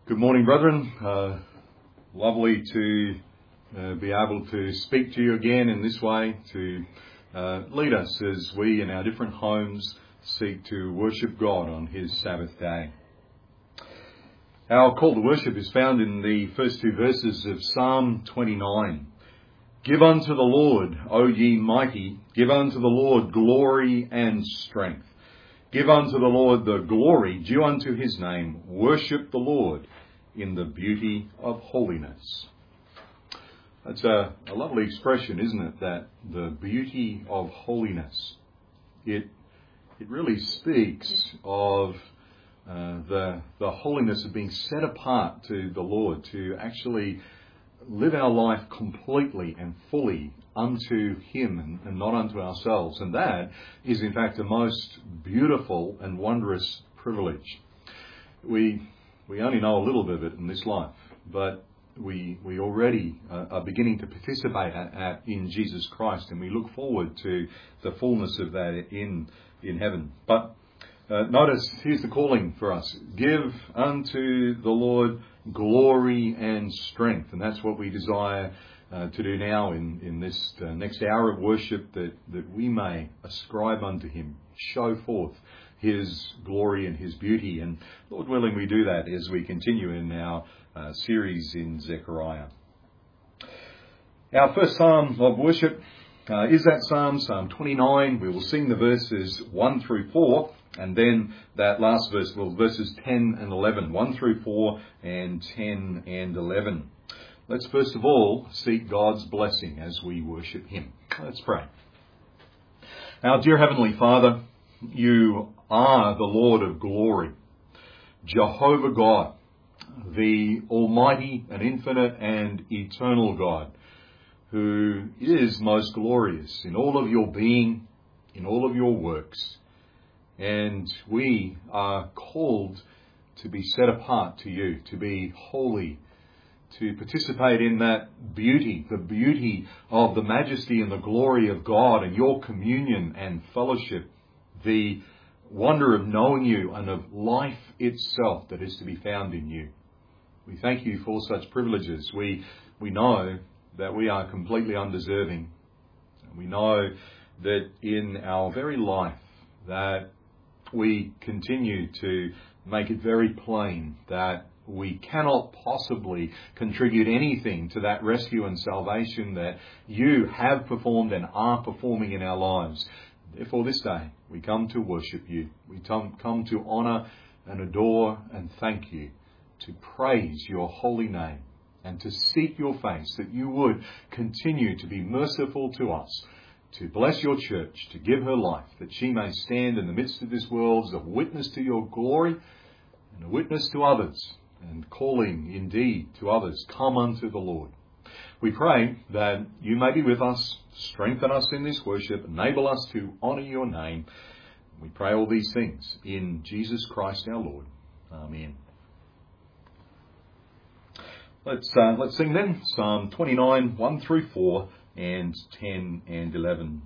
Good morning, brethren. Lovely to be able to speak to you again in this way, to lead us as we in our different homes seek to worship God on His Sabbath day. Our call to worship is found in the first two verses of Psalm 29. Give unto the Lord, O ye mighty, give unto the Lord glory and strength. Give unto the Lord the glory due unto His name. Worship the Lord in the beauty of holiness. That's a lovely expression, isn't it? That the beauty of holiness. It really speaks of the holiness of being set apart to the Lord, to actually live our life completely and fully unto Him and not unto ourselves. And that is in fact a most beautiful and wondrous privilege. We only know a little bit of it in this life, but we already are beginning to participate in Jesus Christ, and we look forward to the fullness of that in heaven. But notice, here's the calling for us. Give unto the Lord glory and strength. And that's what we desire to do now in this next hour of worship, that we may ascribe unto Him, show forth His glory and His beauty. And Lord willing, we do that as we continue in our series in Zechariah. Our first psalm of worship is that Psalm 29. We will sing the verses 1 through 4. And then that last verse, verses 10 and 11, 1 through 4 and 10 and 11. Let's first of all seek God's blessing as we worship Him. Let's pray. Our dear Heavenly Father, You are the Lord of glory, Jehovah God, the Almighty and infinite and eternal God, who is most glorious in all of Your being, in all of Your works. And we are called to be set apart to You, to be holy, to participate in that beauty, the beauty of the majesty and the glory of God and Your communion and fellowship, the wonder of knowing You and of life itself that is to be found in You. We thank You for such privileges. We know that we are completely undeserving. We know that in our very life that we continue to make it very plain that we cannot possibly contribute anything to that rescue and salvation that You have performed and are performing in our lives. Therefore, this day we come to worship You. We come to honour and adore and thank You, to praise Your holy name and to seek Your face, that You would continue to be merciful to us, to bless Your church, to give her life, that she may stand in the midst of this world as a witness to Your glory and a witness to others, and calling indeed to others, come unto the Lord. We pray that You may be with us, strengthen us in this worship, enable us to honour Your name. We pray all these things in Jesus Christ our Lord. Amen. Let's sing then Psalm 29, 1 through 4 and 10 and 11.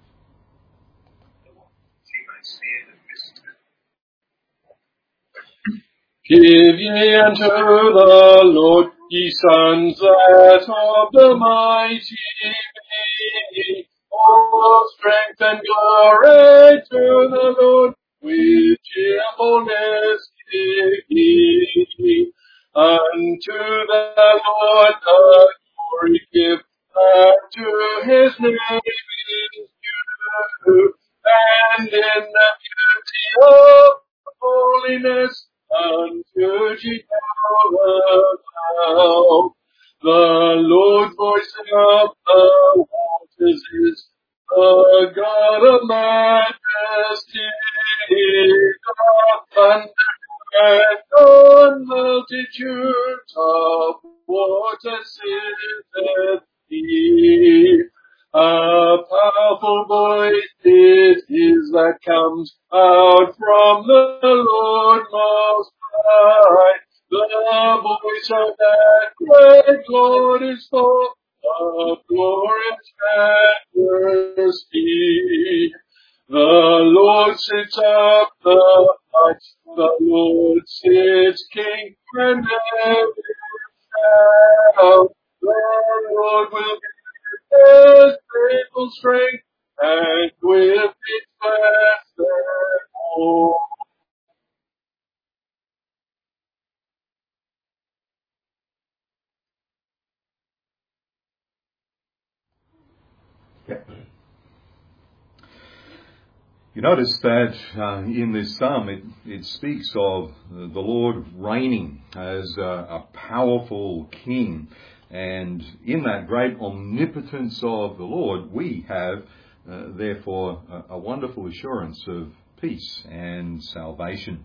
Give ye unto the Lord, ye sons that of the mighty be. All strength and glory to the Lord, with cheerfulness give ye. Unto the Lord the glory give, to His name is due, and in the beauty of holiness unto Jehovah bow. The Lord voice of the waters is the God of majesty. The thunder and on multitudes of waters sitteth He. A powerful voice it is that comes out from the Lord Most High. The voice of that great Lord is full of glory and majesty. The Lord sits up the heights, the Lord sits King, and shout. The Lord will give his faithful strength, and with its blessed hope. You notice that in this psalm it speaks of the Lord reigning as a powerful king. And in that great omnipotence of the Lord, we have, therefore, a wonderful assurance of peace and salvation.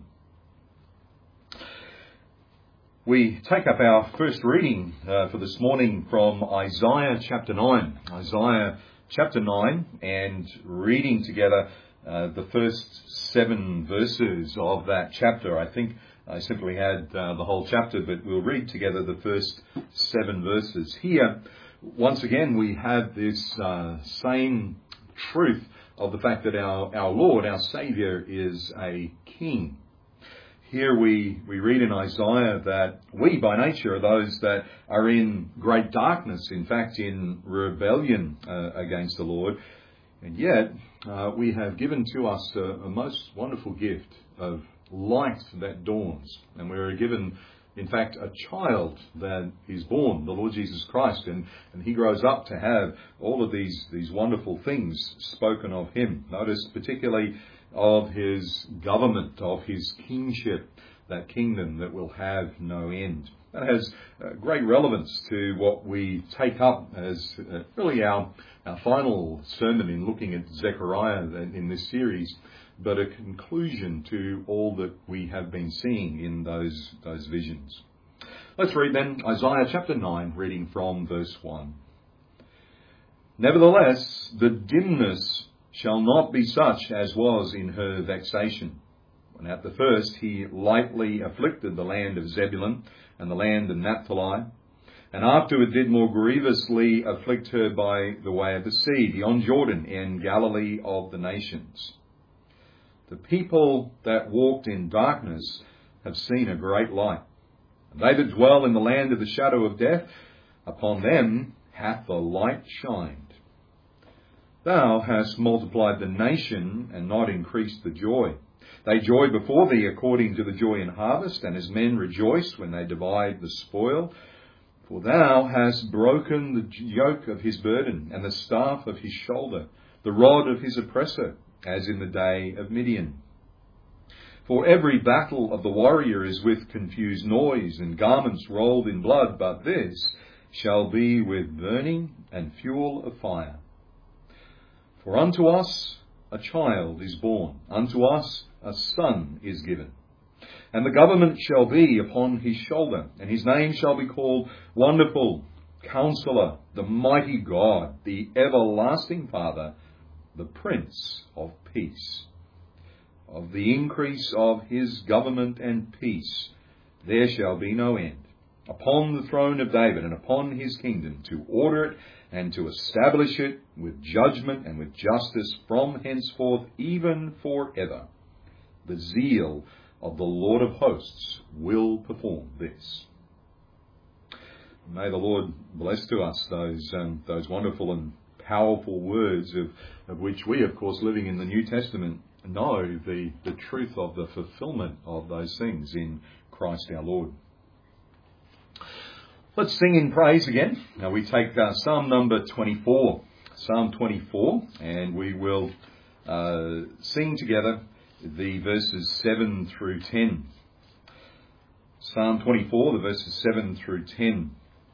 We take up our first reading for this morning from Isaiah chapter 9. Isaiah chapter 9, and reading together the first 7 verses of that chapter. I think I simply had the whole chapter, but we'll read together the first 7 verses. Here, once again, we have this same truth of the fact that our Lord, our Saviour, is a king. Here we read in Isaiah that we by nature are those that are in great darkness, in fact in rebellion against the Lord. And yet we have given to us a most wonderful gift of light that dawns. And we are given, in fact, a child that is born, the Lord Jesus Christ. And he grows up to have all of these wonderful things spoken of him. Notice particularly of his government, of his kingship, that kingdom that will have no end. That has great relevance to what we take up as really our final sermon in looking at Zechariah in this series, but a conclusion to all that we have been seeing in those visions. Let's read then Isaiah chapter 9, reading from verse 1. Nevertheless, the dimness shall not be such as was in her vexation, when at the first he lightly afflicted the land of Zebulun and the land of Naphtali, and afterward did more grievously afflict her by the way of the sea, beyond Jordan, in Galilee of the nations. The people that walked in darkness have seen a great light. And they that dwell in the land of the shadow of death, upon them hath the light shined. Thou hast multiplied the nation, and not increased the joy. They joy before thee according to the joy in harvest, and as men rejoice when they divide the spoil. For thou hast broken the yoke of his burden, and the staff of his shoulder, the rod of his oppressor, as in the day of Midian. For every battle of the warrior is with confused noise, and garments rolled in blood, but this shall be with burning and fuel of fire. For unto us a child is born, unto us a son is given. And the government shall be upon his shoulder, and his name shall be called Wonderful, Counselor, the Mighty God, the Everlasting Father, the Prince of Peace. Of the increase of his government and peace there shall be no end, upon the throne of David and upon his kingdom, to order it and to establish it with judgment and with justice from henceforth, even forever. The zeal of the Lord of hosts will perform this. May the Lord bless to us those wonderful and powerful words of which we, of course, living in the New Testament, know the truth of the fulfillment of those things in Christ our Lord. Let's sing in praise again. Now we take Psalm number 24. Psalm 24, and we will sing together the verses 7 through 10. Psalm 24, the verses 7 through 10.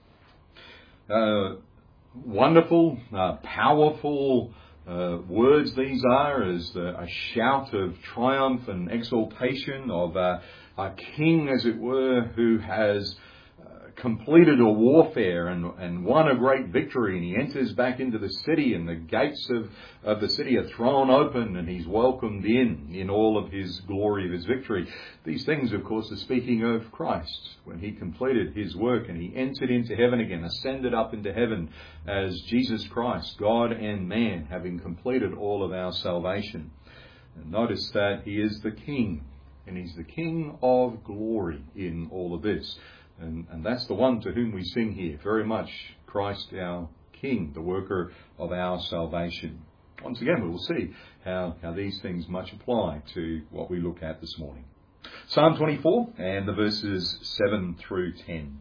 Wonderful, powerful words these are, as a shout of triumph and exaltation of a king, as it were, who has completed a warfare and won a great victory, and he enters back into the city, and the gates of the city are thrown open, and he's welcomed in all of his glory of his victory. These things, of course, are speaking of Christ, when he completed his work and he entered into heaven again, ascended up into heaven as Jesus Christ, God and man, having completed all of our salvation. And notice that he is the King, and he's the King of glory in all of this. And that's the one to whom we sing here, very much Christ our King, the worker of our salvation. Once again, we will see how these things much apply to what we look at this morning. Psalm 24 and the verses 7 through 10.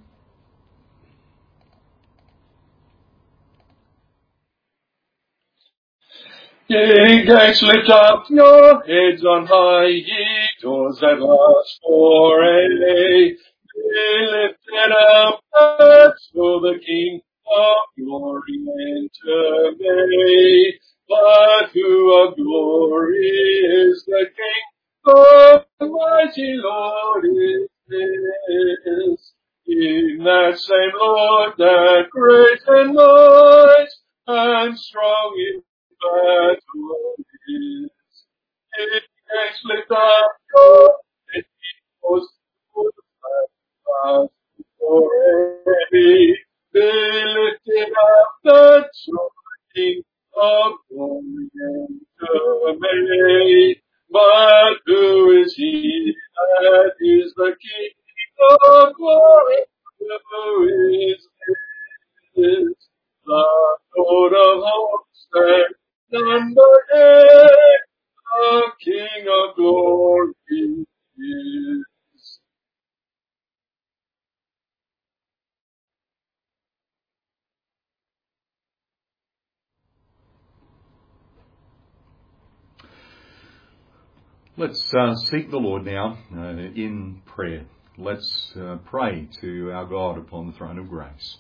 Ye gates, lift up your heads on high, ye doors that last for aye. Be lifted up, that so the King of glory enter may. But who of glory is the King? The mighty Lord is this. In that same Lord, that great and might, and strong in battle is. It makes lift up your head, because forever be lifted up, that so the King of glory enter may. But who is he that is the King of glory? Who is this? The Lord of hosts and none but him, the King of glory is. Let's seek the Lord now in prayer. Let's pray to our God upon the throne of grace.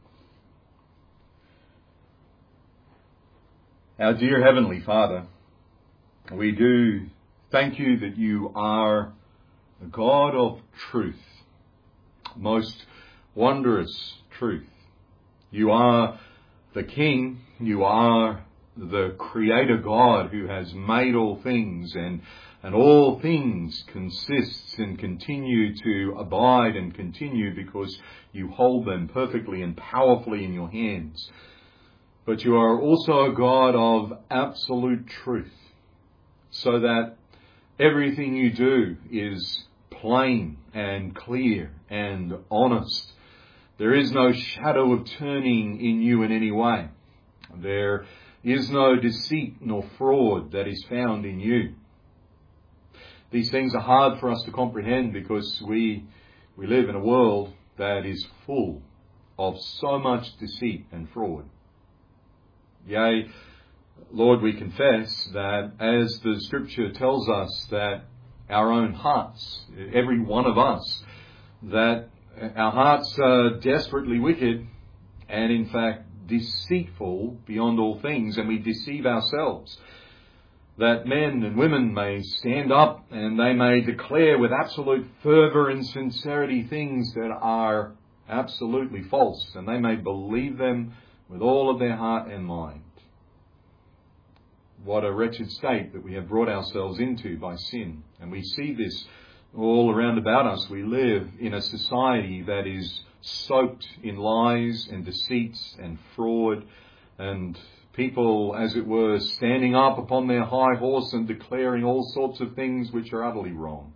Our dear Heavenly Father, we do thank you that you are a God of truth, most wondrous truth. You are the King, you are the Creator God who has made all things, and all things consist and continue to abide and continue because you hold them perfectly and powerfully in your hands. But you are also a God of absolute truth, so that everything you do is plain and clear and honest. There is no shadow of turning in you in any way. There is no deceit nor fraud that is found in you. These things are hard for us to comprehend because we live in a world that is full of so much deceit and fraud. Yea, Lord, we confess that as the Scripture tells us that our own hearts, every one of us, that our hearts are desperately wicked and in fact deceitful beyond all things, and we deceive ourselves. That men and women may stand up and they may declare with absolute fervour and sincerity things that are absolutely false, and they may believe them with all of their heart and mind. What a wretched state that we have brought ourselves into by sin. And we see this all around about us. We live in a society that is soaked in lies and deceits and fraud, and people, as it were, standing up upon their high horse and declaring all sorts of things which are utterly wrong.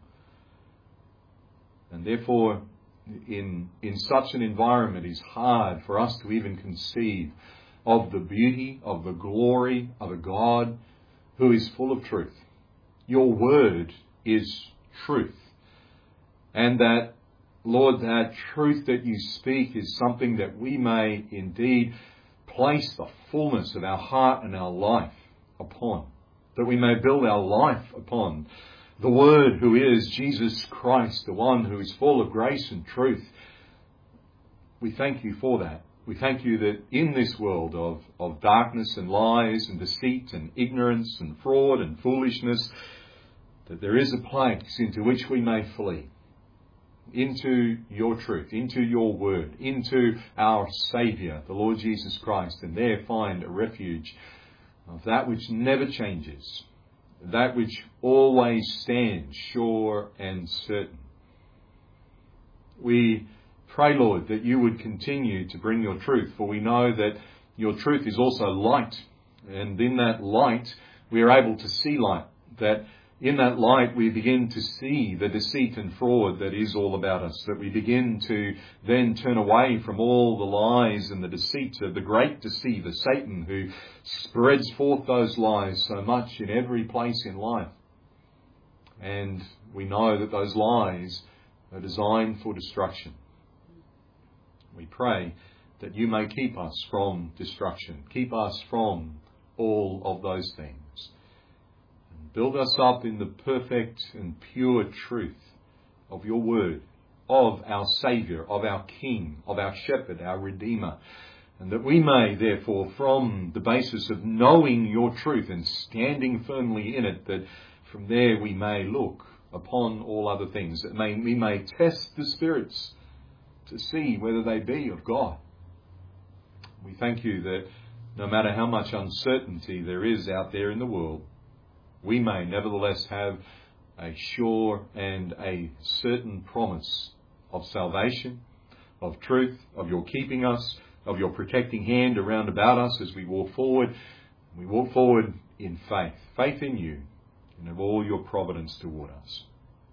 And therefore, in such an environment, it is hard for us to even conceive of the beauty, of the glory of a God who is full of truth. Your word is truth. And that, Lord, that truth that you speak is something that we may indeed place the fullness of our heart and our life upon, that we may build our life upon the Word who is Jesus Christ, the one who is full of grace and truth. We thank you for that. We thank you that in this world of darkness and lies and deceit and ignorance and fraud and foolishness, that there is a place into which we may flee, into your truth, into your word, into our Saviour, the Lord Jesus Christ, and there find a refuge of that which never changes, that which always stands sure and certain. We pray, Lord, that you would continue to bring your truth, for we know that your truth is also light, and in that light we are able to see light, that in that light we begin to see the deceit and fraud that is all about us, that we begin to then turn away from all the lies and the deceit of the great deceiver, Satan, who spreads forth those lies so much in every place in life. And we know that those lies are designed for destruction. We pray that you may keep us from destruction, keep us from all of those things. Build us up in the perfect and pure truth of your word, of our Saviour, of our King, of our Shepherd, our Redeemer. And that we may, therefore, from the basis of knowing your truth and standing firmly in it, that from there we may look upon all other things, that we may test the spirits to see whether they be of God. We thank you that no matter how much uncertainty there is out there in the world, we may nevertheless have a sure and a certain promise of salvation, of truth, of your keeping us, of your protecting hand around about us as we walk forward. We walk forward in faith, faith in you and of all your providence toward us.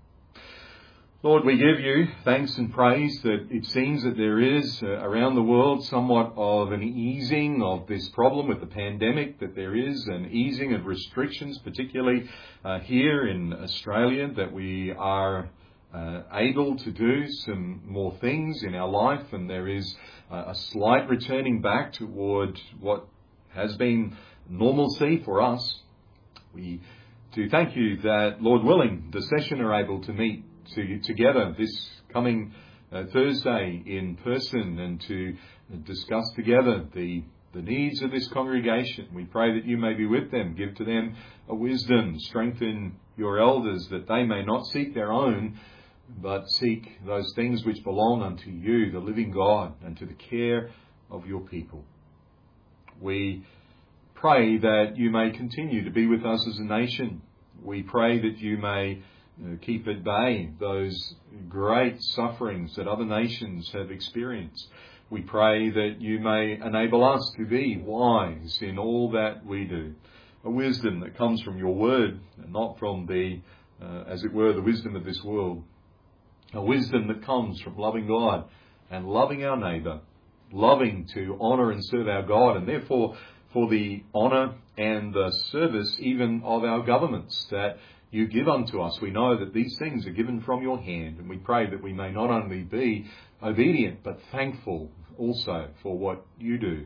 Lord, we give you thanks and praise that it seems that there is around the world somewhat of an easing of this problem with the pandemic, that there is an easing of restrictions, particularly here in Australia, that we are able to do some more things in our life, and there is a slight returning back toward what has been normalcy for us. We do thank you that, Lord willing, the session are able to meet together this coming Thursday in person and to discuss together the needs of this congregation. We pray that you may be with them, give to them a wisdom, strengthen your elders that they may not seek their own, but seek those things which belong unto you, the living God, and to the care of your people. We pray that you may continue to be with us as a nation. We pray that you may keep at bay those great sufferings that other nations have experienced. We pray that you may enable us to be wise in all that we do. A wisdom that comes from your word and not from the, as it were, the wisdom of this world. A wisdom that comes from loving God and loving our neighbour, loving to honour and serve our God, and therefore for the honour and the service even of our governments that you give unto us. We know that these things are given from your hand, and we pray that we may not only be obedient but thankful also for what you do.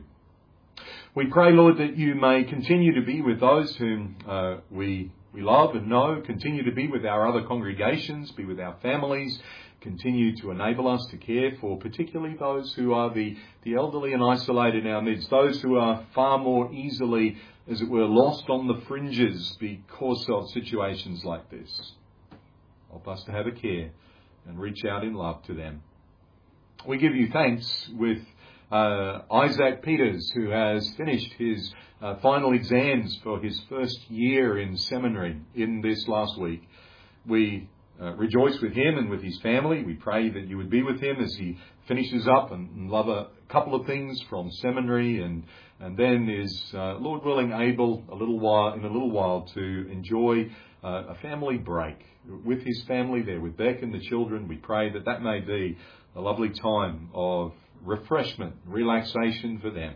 We pray, Lord, that you may continue to be with those whom we love and know, continue to be with our other congregations, be with our families, continue to enable us to care for particularly those who are the elderly and isolated in our midst, those who are far more easily, as it were, lost on the fringes because of situations like this. Help us to have a care and reach out in love to them. We give you thanks with Isaac Peters, who has finished his final exams for his first year in seminary in this last week. We rejoice with him and with his family. We pray that you would be with him as he finishes up and love a couple of things from seminary and then is, Lord willing, able in a little while to enjoy a family break with his family there, with Beck and the children. We pray that that may be a lovely time of refreshment, relaxation for them.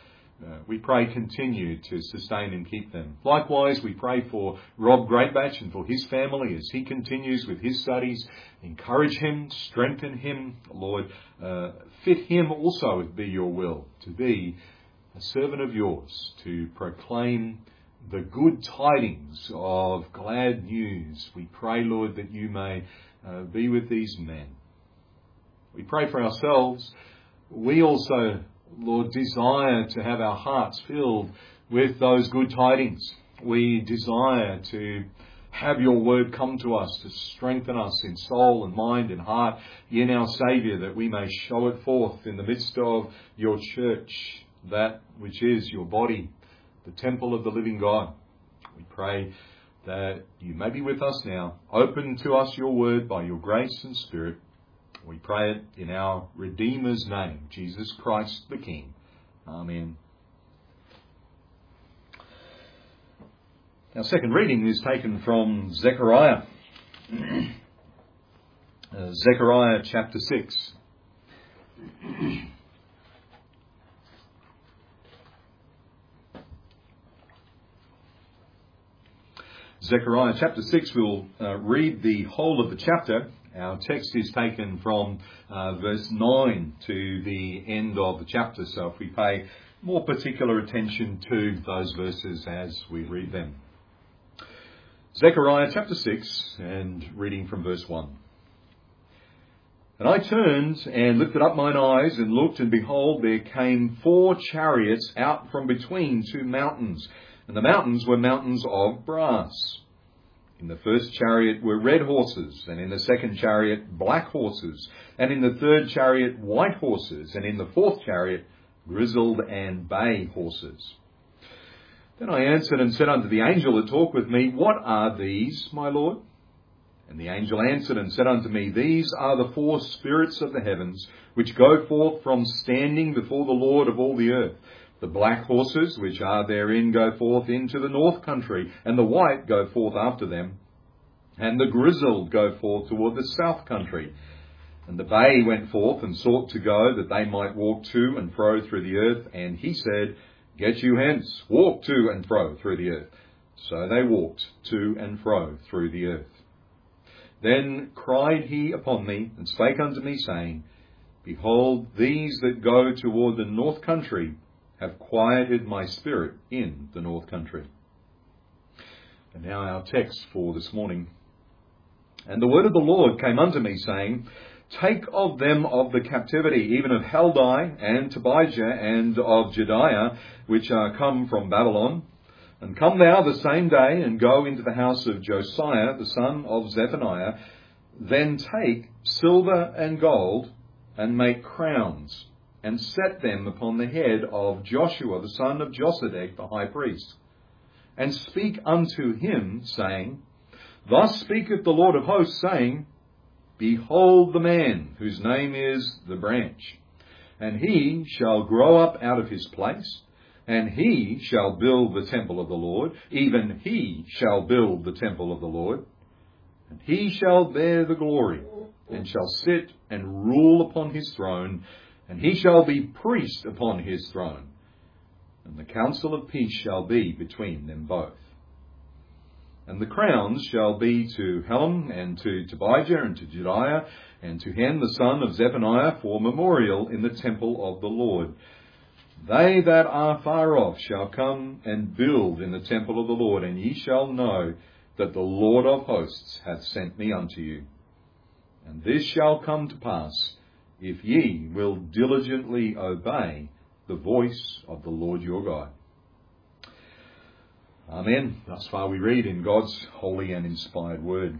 We pray continue to sustain and keep them. Likewise, we pray for Rob Greatbatch and for his family as he continues with his studies. Encourage him, strengthen him, Lord. Fit him also, if be your will, to be a servant of yours, to proclaim the good tidings of glad news. We pray, Lord, that you may be with these men. We pray for ourselves. We also, Lord, desire to have our hearts filled with those good tidings. We desire to have your word come to us to strengthen us in soul and mind and heart in our Saviour, that we may show it forth in the midst of your church, that which is your body, the temple of the living God. We pray that you may be with us now. Open to us your word by your grace and Spirit. We pray it in our Redeemer's name, Jesus Christ the King. Amen. Our second reading is taken from Zechariah. Zechariah chapter 6. Zechariah chapter 6, we'll read the whole of the chapter. Our text is taken from verse 9 to the end of the chapter, so if we pay more particular attention to those verses as we read them. Zechariah chapter 6, and reading from verse 1. And I turned and lifted up mine eyes and looked, and behold, there came 4 chariots out from between 2 mountains, and the mountains were mountains of brass. In the first chariot were red horses, and in the second chariot black horses, and in the third chariot white horses, and in the fourth chariot grizzled and bay horses. Then I answered and said unto the angel that talked with me, What are these, my Lord? And the angel answered and said unto me, These are the 4 spirits of the heavens, which go forth from standing before the Lord of all the earth. The black horses which are therein go forth into the north country, and the white go forth after them. And the grizzled go forth toward the south country. And the bay went forth and sought to go, that they might walk to and fro through the earth. And he said, Get you hence, walk to and fro through the earth. So they walked to and fro through the earth. Then cried he upon me, and spake unto me, saying, Behold, these that go toward the north country have quieted my spirit in the north country. And now our text for this morning. And the word of the Lord came unto me, saying, Take of them of the captivity, even of Heldai and Tobijah and of Jediah, which are come from Babylon, and come thou the same day, and go into the house of Josiah, the son of Zephaniah. Then take silver and gold, and make crowns, and set them upon the head of Joshua, the son of Josedek, the high priest. And speak unto him, saying, Thus speaketh the Lord of hosts, saying, Behold the man, whose name is the branch, and he shall grow up out of his place, and he shall build the temple of the Lord, even he shall build the temple of the Lord. And he shall bear the glory, and shall sit and rule upon his throne, and he shall be priest upon his throne. And the counsel of peace shall be between them both. And the crowns shall be to Helem, and to Tobijah, and to Jediah, and to Hen the son of Zephaniah, for memorial in the temple of the Lord. They that are far off shall come and build in the temple of the Lord, and ye shall know that the Lord of hosts hath sent me unto you. And this shall come to pass, if ye will diligently obey the voice of the Lord your God. Amen. Thus far we read in God's holy and inspired word.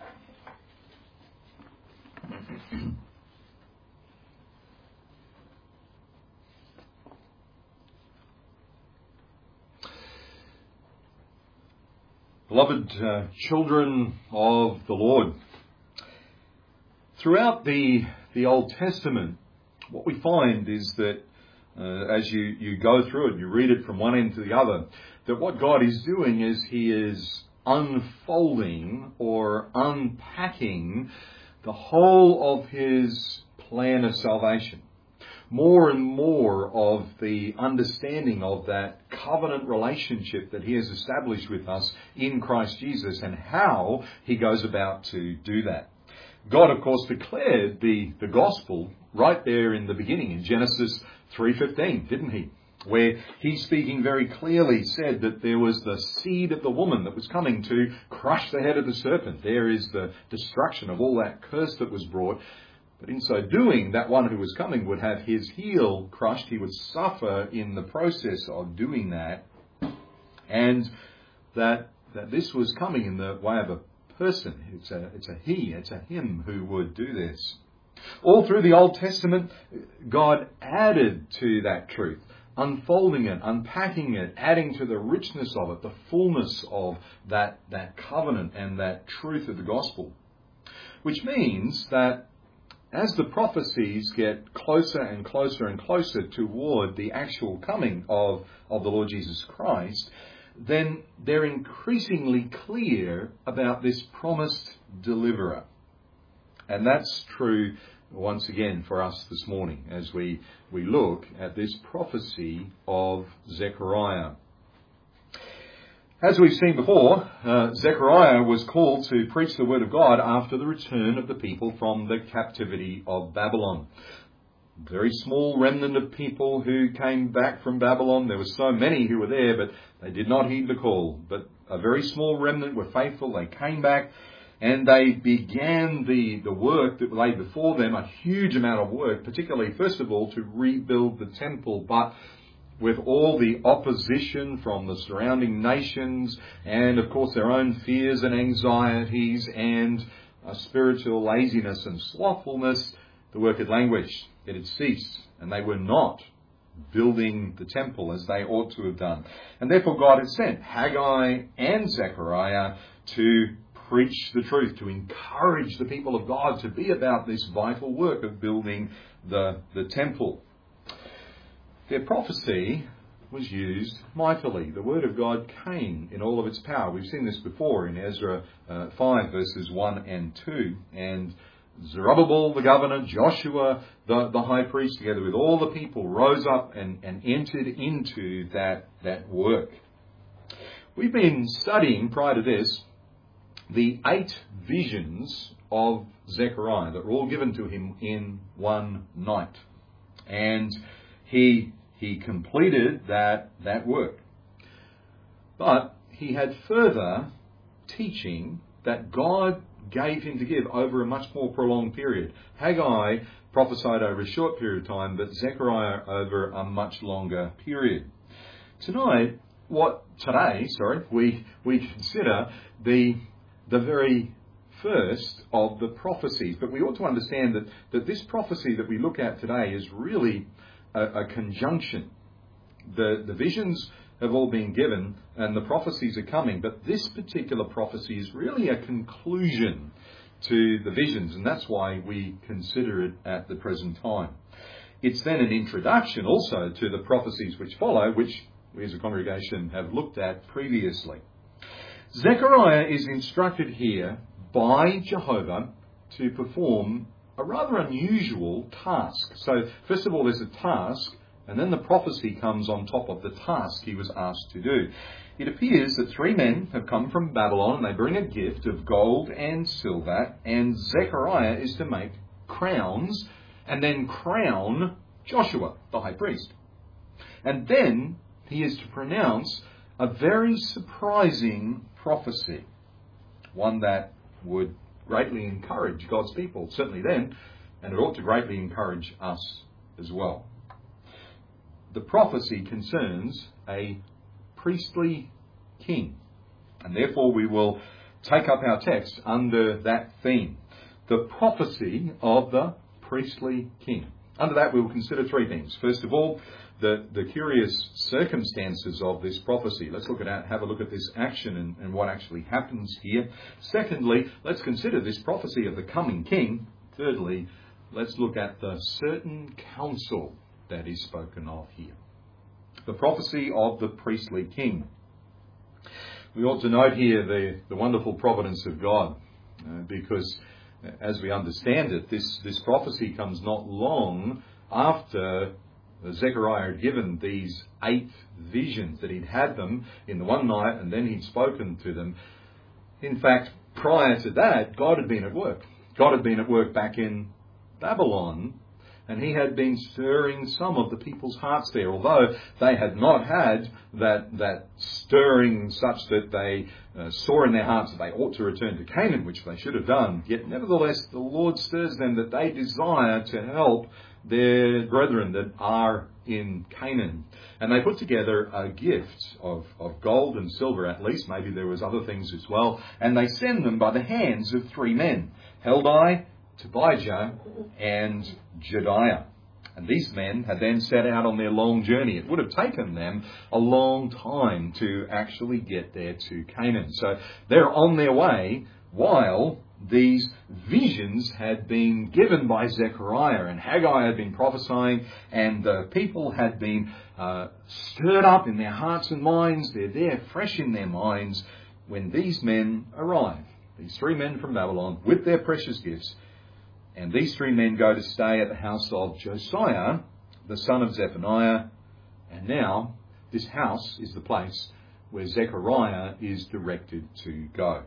Beloved children of the Lord, throughout the Old Testament, what we find is that as you go through it, you read it from one end to the other, that what God is doing is He is unfolding or unpacking the whole of His plan of salvation. More and more of the understanding of that covenant relationship that He has established with us in Christ Jesus, and how He goes about to do that. God, of course, declared the gospel right there in the beginning in Genesis 3:15, didn't He? Where He, speaking very clearly, said that there was the seed of the woman that was coming to crush the head of the serpent. There is the destruction of all that curse that was brought. But in so doing, that one who was coming would have his heel crushed. He would suffer in the process of doing that. And that this was coming in the way of a person. It's a he, it's a him who would do this. All through the Old Testament, God added to that truth, unfolding it, unpacking it, adding to the richness of it, the fullness of that covenant and that truth of the gospel. Which means that as the prophecies get closer and closer and closer toward the actual coming of the Lord Jesus Christ, then they're increasingly clear about this promised deliverer. And that's true once again for us this morning as we look at this prophecy of Zechariah. As we've seen before, Zechariah was called to preach the word of God after the return of the people from the captivity of Babylon. Very small remnant of people who came back from Babylon. There were so many who were there, but they did not heed the call. But a very small remnant were faithful. They came back and they began the work that lay before them, a huge amount of work, particularly, first of all, to rebuild the temple. But with all the opposition from the surrounding nations and, of course, their own fears and anxieties and spiritual laziness and slothfulness, the work had languished. It had ceased, and they were not building the temple as they ought to have done. And therefore God had sent Haggai and Zechariah to preach the truth, to encourage the people of God to be about this vital work of building the temple. Their prophecy was used mightily. The word of God came in all of its power. We've seen this before in Ezra 5 verses 1 and 2. And Zerubbabel the governor, Joshua the high priest, together with all the people, rose up and entered into that work. We've been studying prior to this the 8 visions of Zechariah that were all given to him in one night. And he completed that work. But he had further teaching that God gave him to give over a much more prolonged period. Haggai prophesied over a short period of time, but Zechariah over a much longer period. Today, we consider the very first of the prophecies. But we ought to understand that this prophecy that we look at today is really a conjunction. The visions have all been given and the prophecies are coming, but this particular prophecy is really a conclusion to the visions, and that's why we consider it at the present time. It's then an introduction also to the prophecies which follow, which we as a congregation have looked at previously. Zechariah is instructed here by Jehovah to perform a rather unusual task. So, first of all, there's a task, and then the prophecy comes on top of the task he was asked to do. It appears that 3 men have come from Babylon, and they bring a gift of gold and silver, and Zechariah is to make crowns, and then crown Joshua, the high priest. And then he is to pronounce a very surprising prophecy, one that would greatly encourage God's people, certainly then, and it ought to greatly encourage us as well. The prophecy concerns a priestly king, and therefore we will take up our text under that theme, the prophecy of the priestly king. Under that we will consider 3 things. First of all, the curious circumstances of this prophecy. Let's have a look at this action and what actually happens here. Secondly, let's consider this prophecy of the coming king. Thirdly, let's look at the certain counsel that is spoken of here. The prophecy of the priestly king. We ought to note here the wonderful providence of God, because as we understand it, this prophecy comes not long after Zechariah had given these 8 visions, that he'd had them in the one night and then he'd spoken to them. In fact, prior to that, God had been at work. God had been at work back in Babylon, and he had been stirring some of the people's hearts there, although they had not had that stirring such that they saw in their hearts that they ought to return to Canaan, which they should have done. Yet nevertheless, the Lord stirs them that they desire to help their brethren that are in Canaan. And they put together a gift of gold and silver, at least. Maybe there was other things as well. And they send them by the hands of 3 men, Heldai, Tobijah, and Jedaiah. And these men had then set out on their long journey. It would have taken them a long time to actually get there to Canaan. So they're on their way while these visions had been given by Zechariah, and Haggai had been prophesying, and the people had been stirred up in their hearts and minds. They're there fresh in their minds when these men arrive. These 3 men from Babylon with their precious gifts. And these 3 men go to stay at the house of Josiah, the son of Zephaniah. And now this house is the place where Zechariah is directed to go.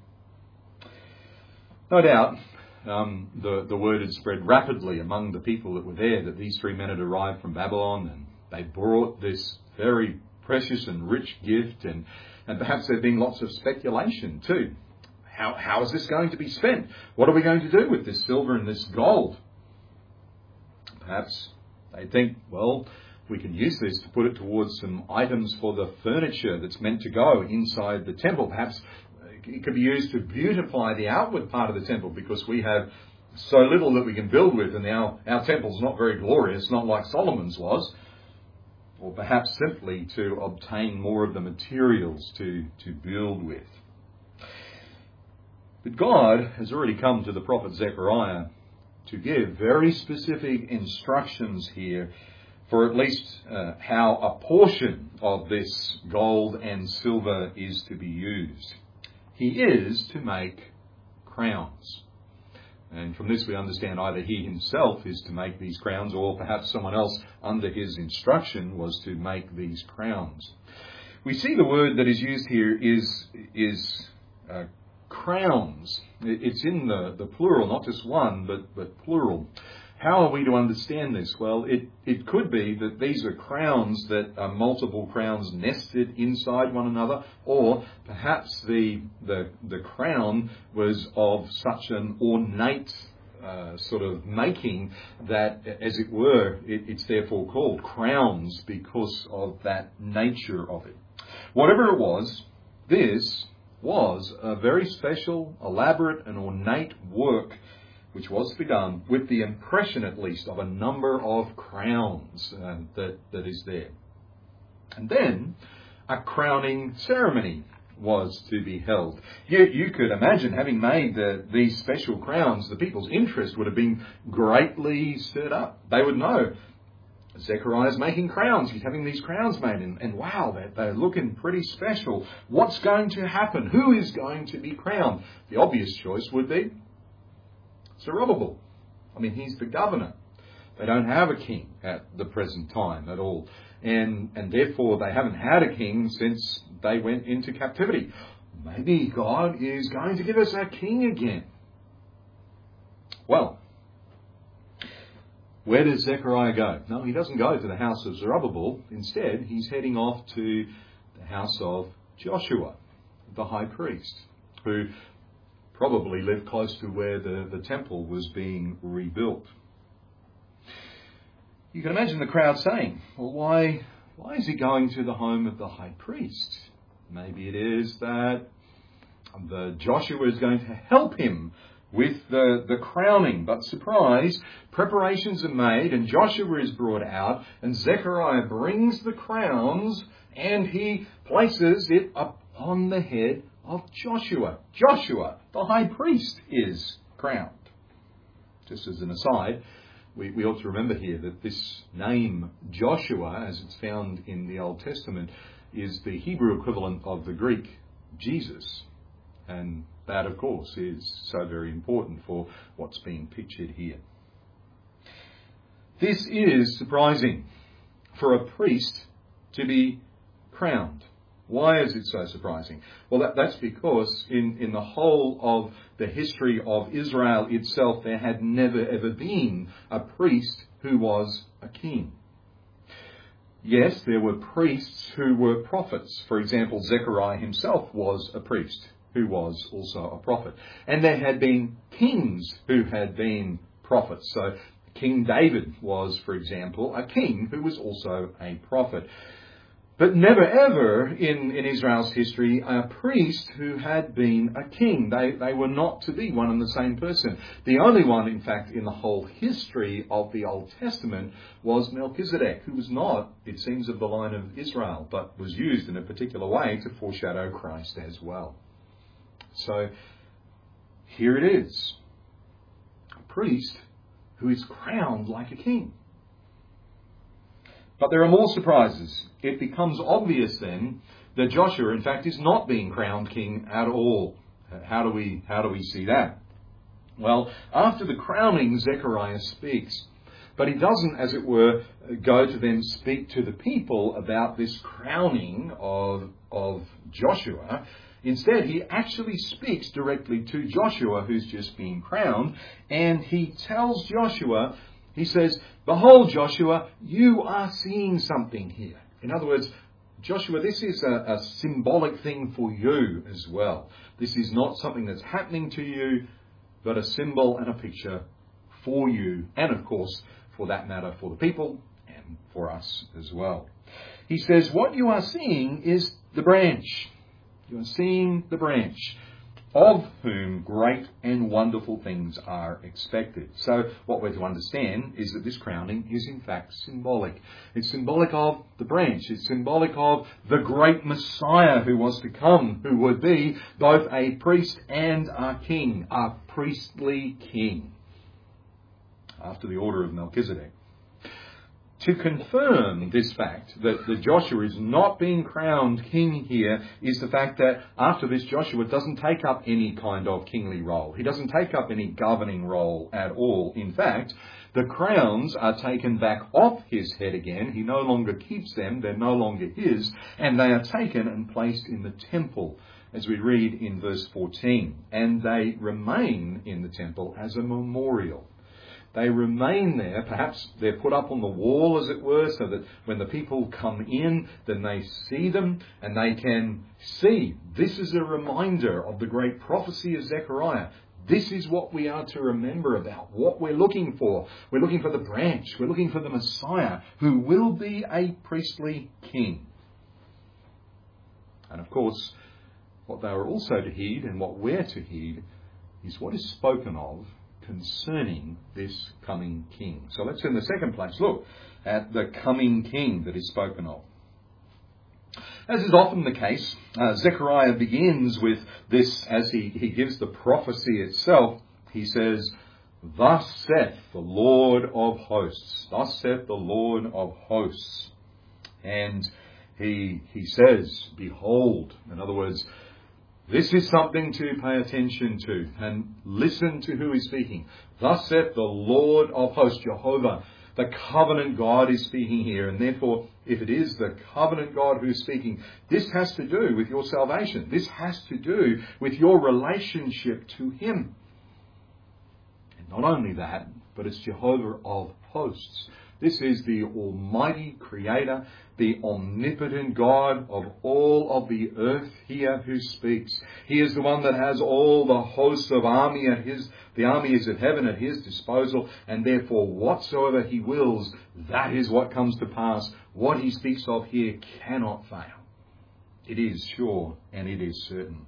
No doubt the word had spread rapidly among the people that were there that these 3 men had arrived from Babylon, and they brought this very precious and rich gift, and perhaps there had been lots of speculation too. How is this going to be spent? What are we going to do with this silver and this gold? Perhaps they think, well, we can use this to put it towards some items for the furniture that's meant to go inside the temple. Perhaps it could be used to beautify the outward part of the temple, because we have so little that we can build with, and our temple's not very glorious, not like Solomon's was. Or perhaps simply to obtain more of the materials to build with. But God has already come to the prophet Zechariah to give very specific instructions here for at least how a portion of this gold and silver is to be used. He is to make crowns. And from this we understand either he himself is to make these crowns, or perhaps someone else under his instruction was to make these crowns. We see the word that is used here is crowns. It's in the plural, not just one, but plural. How are we to understand this? Well, it could be that these are crowns that are multiple crowns nested inside one another, or perhaps the crown was of such an ornate sort of making that, as it were, it's therefore called crowns because of that nature of it. Whatever it was, this was a very special, elaborate and ornate work which was to be done with the impression, at least, of a number of crowns that is there. And then a crowning ceremony was to be held. You could imagine, having made these special crowns, the people's interest would have been greatly stirred up. They would know, Zechariah's making crowns. He's having these crowns made, and wow, they're looking pretty special. What's going to happen? Who is going to be crowned? The obvious choice would be Zerubbabel. I mean, he's the governor. They don't have a king at the present time at all. And therefore they haven't had a king since they went into captivity. Maybe God is going to give us a king again. Well, where does Zechariah go? No, he doesn't go to the house of Zerubbabel. Instead, he's heading off to the house of Joshua, the high priest, who probably lived close to where the temple was being rebuilt. You can imagine the crowd saying, well, why is he going to the home of the high priest? Maybe it is that Joshua is going to help him with the crowning. But surprise, preparations are made and Joshua is brought out, and Zechariah brings the crowns and he places it upon the head of Joshua. Joshua, the high priest, is crowned. Just as an aside, we ought to remember here that this name Joshua, as it's found in the Old Testament, is the Hebrew equivalent of the Greek Jesus. And that, of course, is so very important for what's being pictured here. This is surprising for a priest to be crowned. Why is it so surprising? Well, that's because in the whole of the history of Israel itself, there had never ever been a priest who was a king. Yes, there were priests who were prophets. For example, Zechariah himself was a priest who was also a prophet. And there had been kings who had been prophets. So King David was, for example, a king who was also a prophet. But never ever in Israel's history a priest who had been a king. They were not to be one and the same person. The only one, in fact, in the whole history of the Old Testament was Melchizedek, who was not, it seems, of the line of Israel, but was used in a particular way to foreshadow Christ as well. So here it is. A priest who is crowned like a king. But there are more surprises. It becomes obvious then that Joshua, in fact, is not being crowned king at all. How do we see that? Well, after the crowning, Zechariah speaks. But he doesn't, as it were, go to then speak to the people about this crowning of Joshua. Instead, he actually speaks directly to Joshua, who's just been crowned, and he tells Joshua, he says, "Behold, Joshua, you are seeing something here." In other words, Joshua, this is a symbolic thing for you as well. This is not something that's happening to you, but a symbol and a picture for you, and of course, for that matter, for the people and for us as well. He says, what you are seeing is the branch. You are seeing the branch, of whom great and wonderful things are expected. So what we're to understand is that this crowning is in fact symbolic. It's symbolic of the branch. It's symbolic of the great Messiah who was to come, who would be both a priest and a king, a priestly king, after the order of Melchizedek. To confirm this fact, that Joshua is not being crowned king here, is the fact that after this Joshua doesn't take up any kind of kingly role. He doesn't take up any governing role at all. In fact, the crowns are taken back off his head again. He no longer keeps them. They're no longer his. And they are taken and placed in the temple, as we read in verse 14. And they remain in the temple as a memorial. They remain there. Perhaps they're put up on the wall, as it were, so that when the people come in, then they see them and they can see. This is a reminder of the great prophecy of Zechariah. This is what we are to remember about, what we're looking for. We're looking for the branch. We're looking for the Messiah, who will be a priestly king. And of course, what they are also to heed, and what we're to heed, is what is spoken of concerning this coming king. So let's in the second place look at the coming king that is spoken of. As is often the case, Zechariah begins with this, as he gives the prophecy itself, he says, "Thus saith the Lord of hosts." Thus saith the Lord of hosts. And he says, "Behold." In other words, this is something to pay attention to and listen to who is speaking. Thus saith the Lord of hosts, Jehovah, the covenant God is speaking here. And therefore, if it is the covenant God who is speaking, this has to do with your salvation. This has to do with your relationship to Him. And not only that, but it's Jehovah of hosts. This is the Almighty Creator, the omnipotent God of all of the earth here who speaks. He is the one that has all the hosts of army the armies of heaven at His disposal, and therefore whatsoever He wills, that is what comes to pass. What He speaks of here cannot fail. It is sure and it is certain.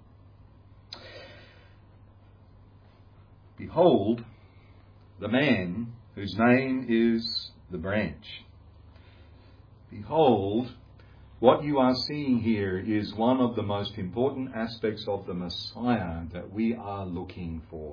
Behold, the man whose name is the branch. Behold, what you are seeing here is one of the most important aspects of the Messiah that we are looking for.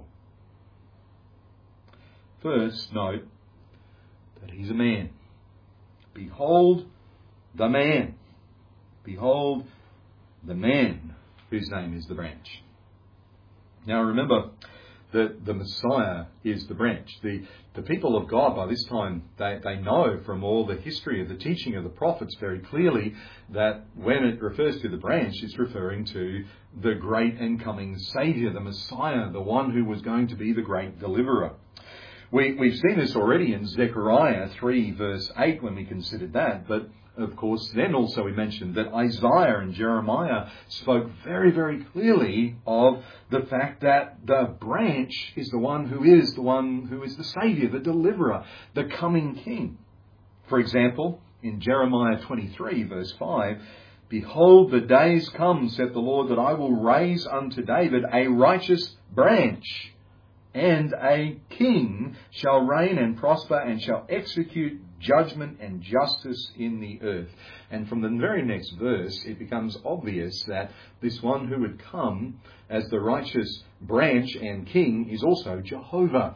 First, note that He's a man. Behold the man. Behold the man whose name is the branch. Now remember that the Messiah is the branch. The people of God by this time, they know from all the history of the teaching of the prophets very clearly that when it refers to the branch, it's referring to the great and coming Saviour, the Messiah, the one who was going to be the great deliverer. We've seen this already in Zechariah 3 verse 8 when we considered that, but of course then also we mentioned that Isaiah and Jeremiah spoke very, very clearly of the fact that the branch is the one who is the Saviour, the deliverer, the coming King. For example, in Jeremiah 23 verse 5, "Behold, the days come, saith the Lord, that I will raise unto David a righteous branch, and a king shall reign and prosper and shall execute judgment and justice in the earth." And from the very next verse, it becomes obvious that this one who would come as the righteous branch and king is also Jehovah.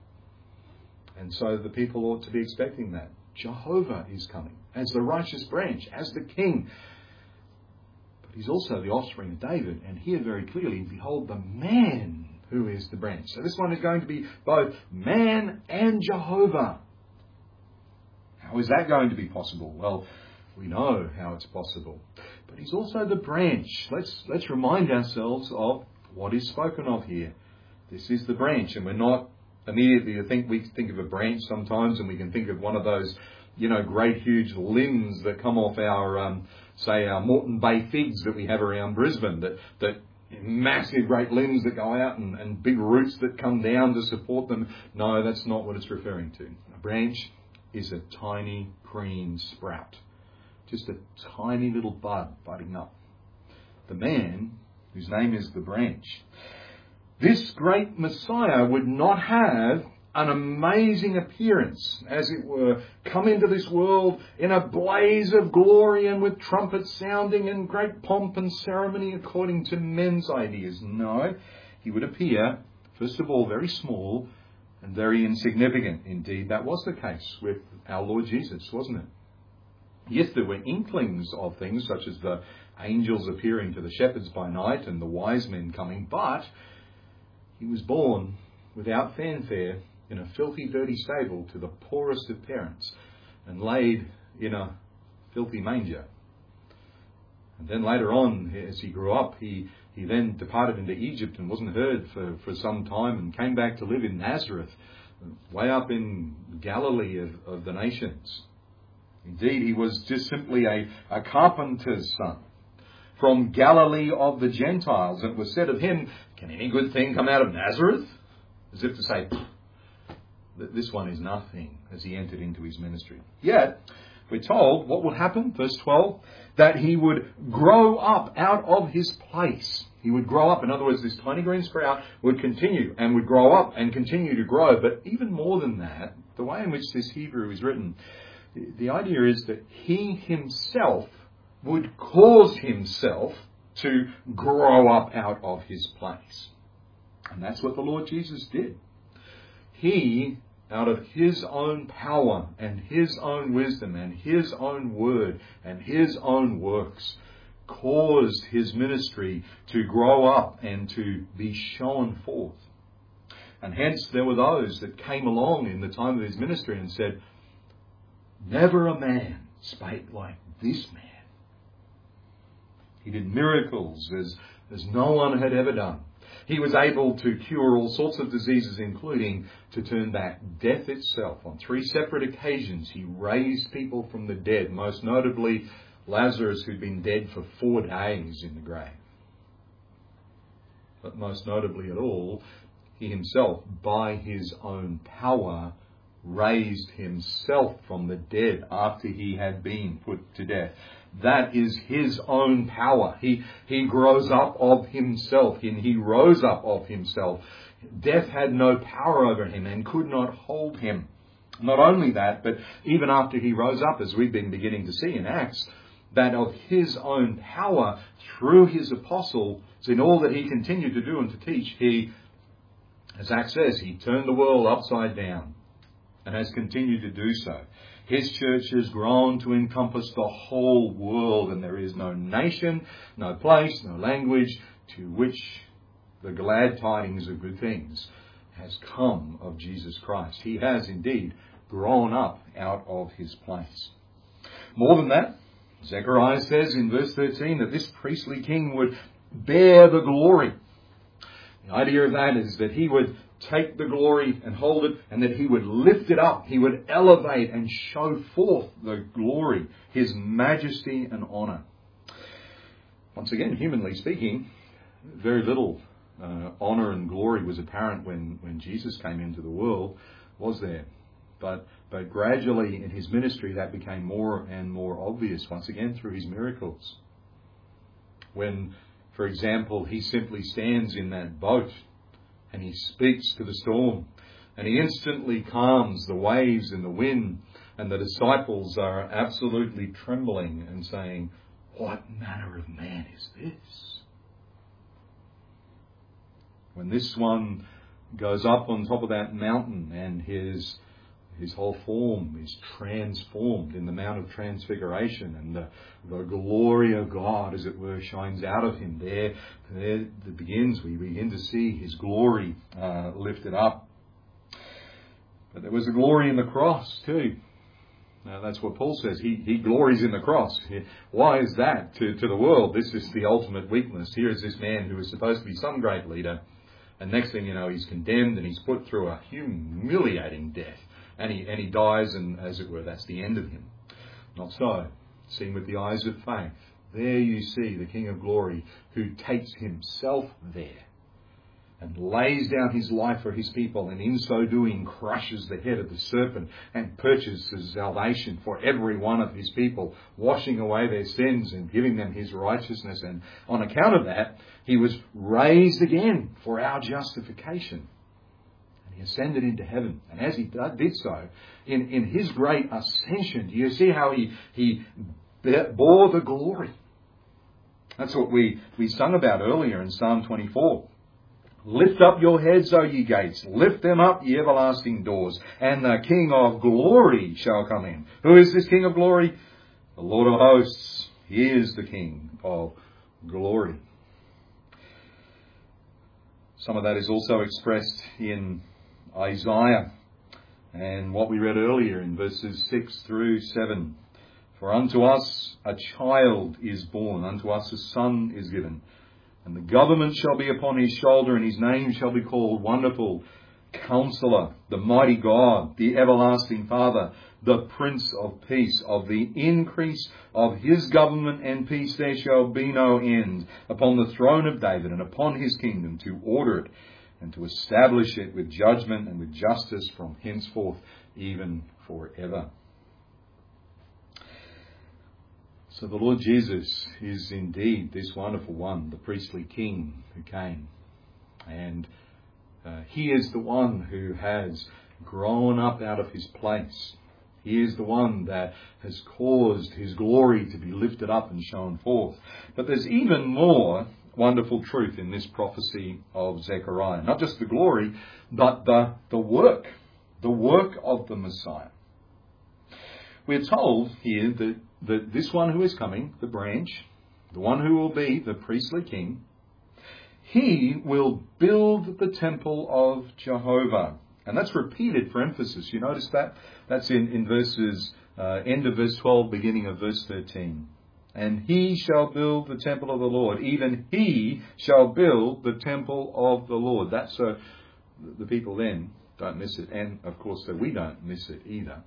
And so the people ought to be expecting that. Jehovah is coming as the righteous branch, as the king. But he's also the offspring of David. And here very clearly, behold the man who is the branch. So this one is going to be both man and Jehovah. How is that going to be possible? Well, we know how it's possible. But he's also the branch. Let's remind ourselves of what is spoken of here. This is the branch, and we're not immediately we think of a branch sometimes, and we can think of one of those, great huge limbs that come off our, say, our Moreton Bay figs that we have around Brisbane, that massive great limbs that go out and big roots that come down to support them. No, that's not what it's referring to. A branch is a tiny green sprout. Just a tiny little bud budding up. The man, whose name is the branch. This great Messiah would not have an amazing appearance, as it were, come into this world in a blaze of glory and with trumpets sounding and great pomp and ceremony according to men's ideas. No, he would appear, first of all, very small and very insignificant. Indeed, that was the case with our Lord Jesus, wasn't it? Yes, there were inklings of things, such as the angels appearing to the shepherds by night and the wise men coming, but he was born without fanfare in a filthy, dirty stable to the poorest of parents and laid in a filthy manger. And then later on, as he grew up, he then departed into Egypt and wasn't heard for some time and came back to live in Nazareth, way up in Galilee of the nations. Indeed, he was just simply a carpenter's son from Galilee of the Gentiles. It was said of him, can any good thing come out of Nazareth? As if to say, that this one is nothing, as he entered into his ministry. Yet, we're told what would happen, verse 12, that he would grow up out of his place. He would grow up. In other words, this tiny green sprout would continue and would grow up and continue to grow. But even more than that, the way in which this Hebrew is written, the idea is that he himself would cause himself to grow up out of his place. And that's what the Lord Jesus did. He, out of his own power and his own wisdom and his own word and his own works, caused his ministry to grow up and to be shown forth. And hence there were those that came along in the time of his ministry and said, never a man spake like this man. He did miracles as no one had ever done. He was able to cure all sorts of diseases, including to turn back death itself. On 3 separate occasions, he raised people from the dead, most notably Lazarus, who'd been dead for 4 days in the grave. But most notably at all, he himself, by his own power, raised himself from the dead after he had been put to death. That is his own power. He grows up of himself, and he rose up of himself. Death had no power over him and could not hold him. Not only that, but even after he rose up, as we've been beginning to see in Acts, that of his own power, through his apostles, in all that he continued to do and to teach, he, as Acts says, he turned the world upside down and has continued to do so. His church has grown to encompass the whole world, and there is no nation, no place, no language to which the glad tidings of good things has come of Jesus Christ. He has indeed grown up out of his place. More than that, Zechariah says in verse 13 that this priestly king would bear the glory. The idea of that is that he would take the glory and hold it, and that he would lift it up. He would elevate and show forth the glory, his majesty and honour. Once again, humanly speaking, very little honour and glory was apparent when Jesus came into the world, was there? But gradually in his ministry that became more and more obvious, once again through his miracles. When, for example, he simply stands in that boat and he speaks to the storm, and he instantly calms the waves and the wind, and the disciples are absolutely trembling and saying, "What manner of man is this?" When this one goes up on top of that mountain and his whole form is transformed in the Mount of Transfiguration, and the glory of God, as it were, shines out of him. There it begins. We begin to see his glory lifted up. But there was a glory in the cross too. Now, that's what Paul says. He glories in the cross. Why is that? To the world, this is the ultimate weakness. Here is this man who is supposed to be some great leader, and next thing you know, he's condemned and he's put through a humiliating death. And he dies, and as it were, that's the end of him. Not so. Seen with the eyes of faith. There you see the King of Glory who takes himself there and lays down his life for his people, and in so doing crushes the head of the serpent and purchases salvation for every one of his people, washing away their sins and giving them his righteousness. And on account of that, he was raised again for our justification. He ascended into heaven. And as he did so, in his great ascension, do you see how he bore the glory? That's what we sung about earlier in Psalm 24. Lift up your heads, O ye gates. Lift them up, ye everlasting doors. And the King of Glory shall come in. Who is this King of Glory? The Lord of hosts. He is the King of Glory. Some of that is also expressed in Isaiah and what we read earlier in verses 6 through 7. For unto us a child is born, unto us a son is given, and the government shall be upon his shoulder, and his name shall be called Wonderful Counselor, the Mighty God, the Everlasting Father, the Prince of Peace. Of the increase of his government and peace there shall be no end, upon the throne of David and upon his kingdom, to order it and to establish it with judgment and with justice from henceforth, even forever. So the Lord Jesus is indeed this wonderful one, the priestly king who came. And he is the one who has grown up out of his place. He is the one that has caused his glory to be lifted up and shown forth. But there's even more wonderful truth in this prophecy of Zechariah. Not just the glory, but the work of the Messiah. We're told here that this one who is coming, the branch, the one who will be the priestly king, he will build the temple of Jehovah. And that's repeated for emphasis. You notice that? That's in verses, end of verse 12, beginning of verse 13. And he shall build the temple of the Lord. Even he shall build the temple of the Lord. That's so the people then don't miss it. And, of course, so we don't miss it either.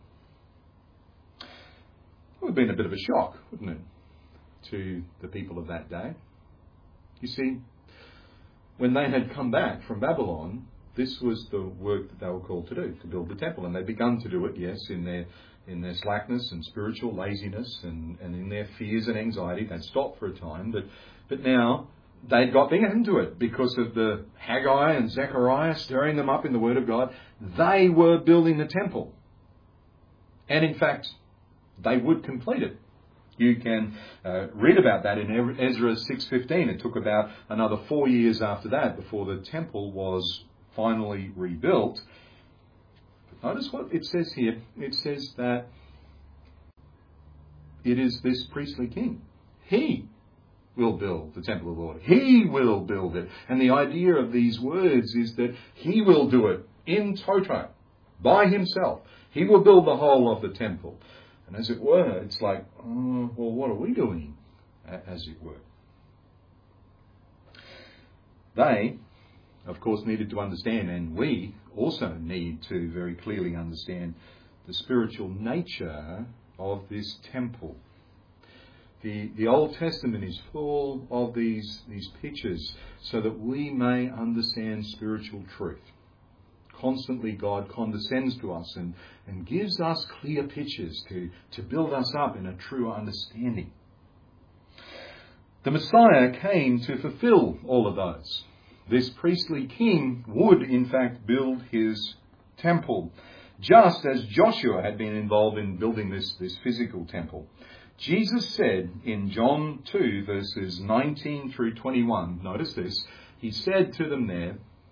It would have been a bit of a shock, wouldn't it, to the people of that day. You see, when they had come back from Babylon, this was the work that they were called to do, to build the temple. And they'd begun to do it, yes, in their slackness and spiritual laziness and in their fears and anxiety. They'd stopped for a time, but now they'd got into it because of the Haggai and Zechariah stirring them up in the Word of God. They were building the temple. And in fact, they would complete it. You can read about that in Ezra 6:15. It took about another 4 years after that before the temple was finally rebuilt. But notice what it says here. It says that it is this priestly king. He will build the temple of the Lord. He will build it. And the idea of these words is that he will do it in toto, by himself. He will build the whole of the temple. And as it were, it's like, well, what are we doing, as it were? They, of course, needed to understand, and we also need to very clearly understand the spiritual nature of this temple. The Old Testament is full of these pictures so that we may understand spiritual truth. Constantly God condescends to us and gives us clear pictures to build us up in a true understanding. The Messiah came to fulfill all of those. This priestly king would in fact build his temple, just as Joshua had been involved in building this physical temple. Jesus said in John 2 verses 19 through 21, notice this, he said to them there,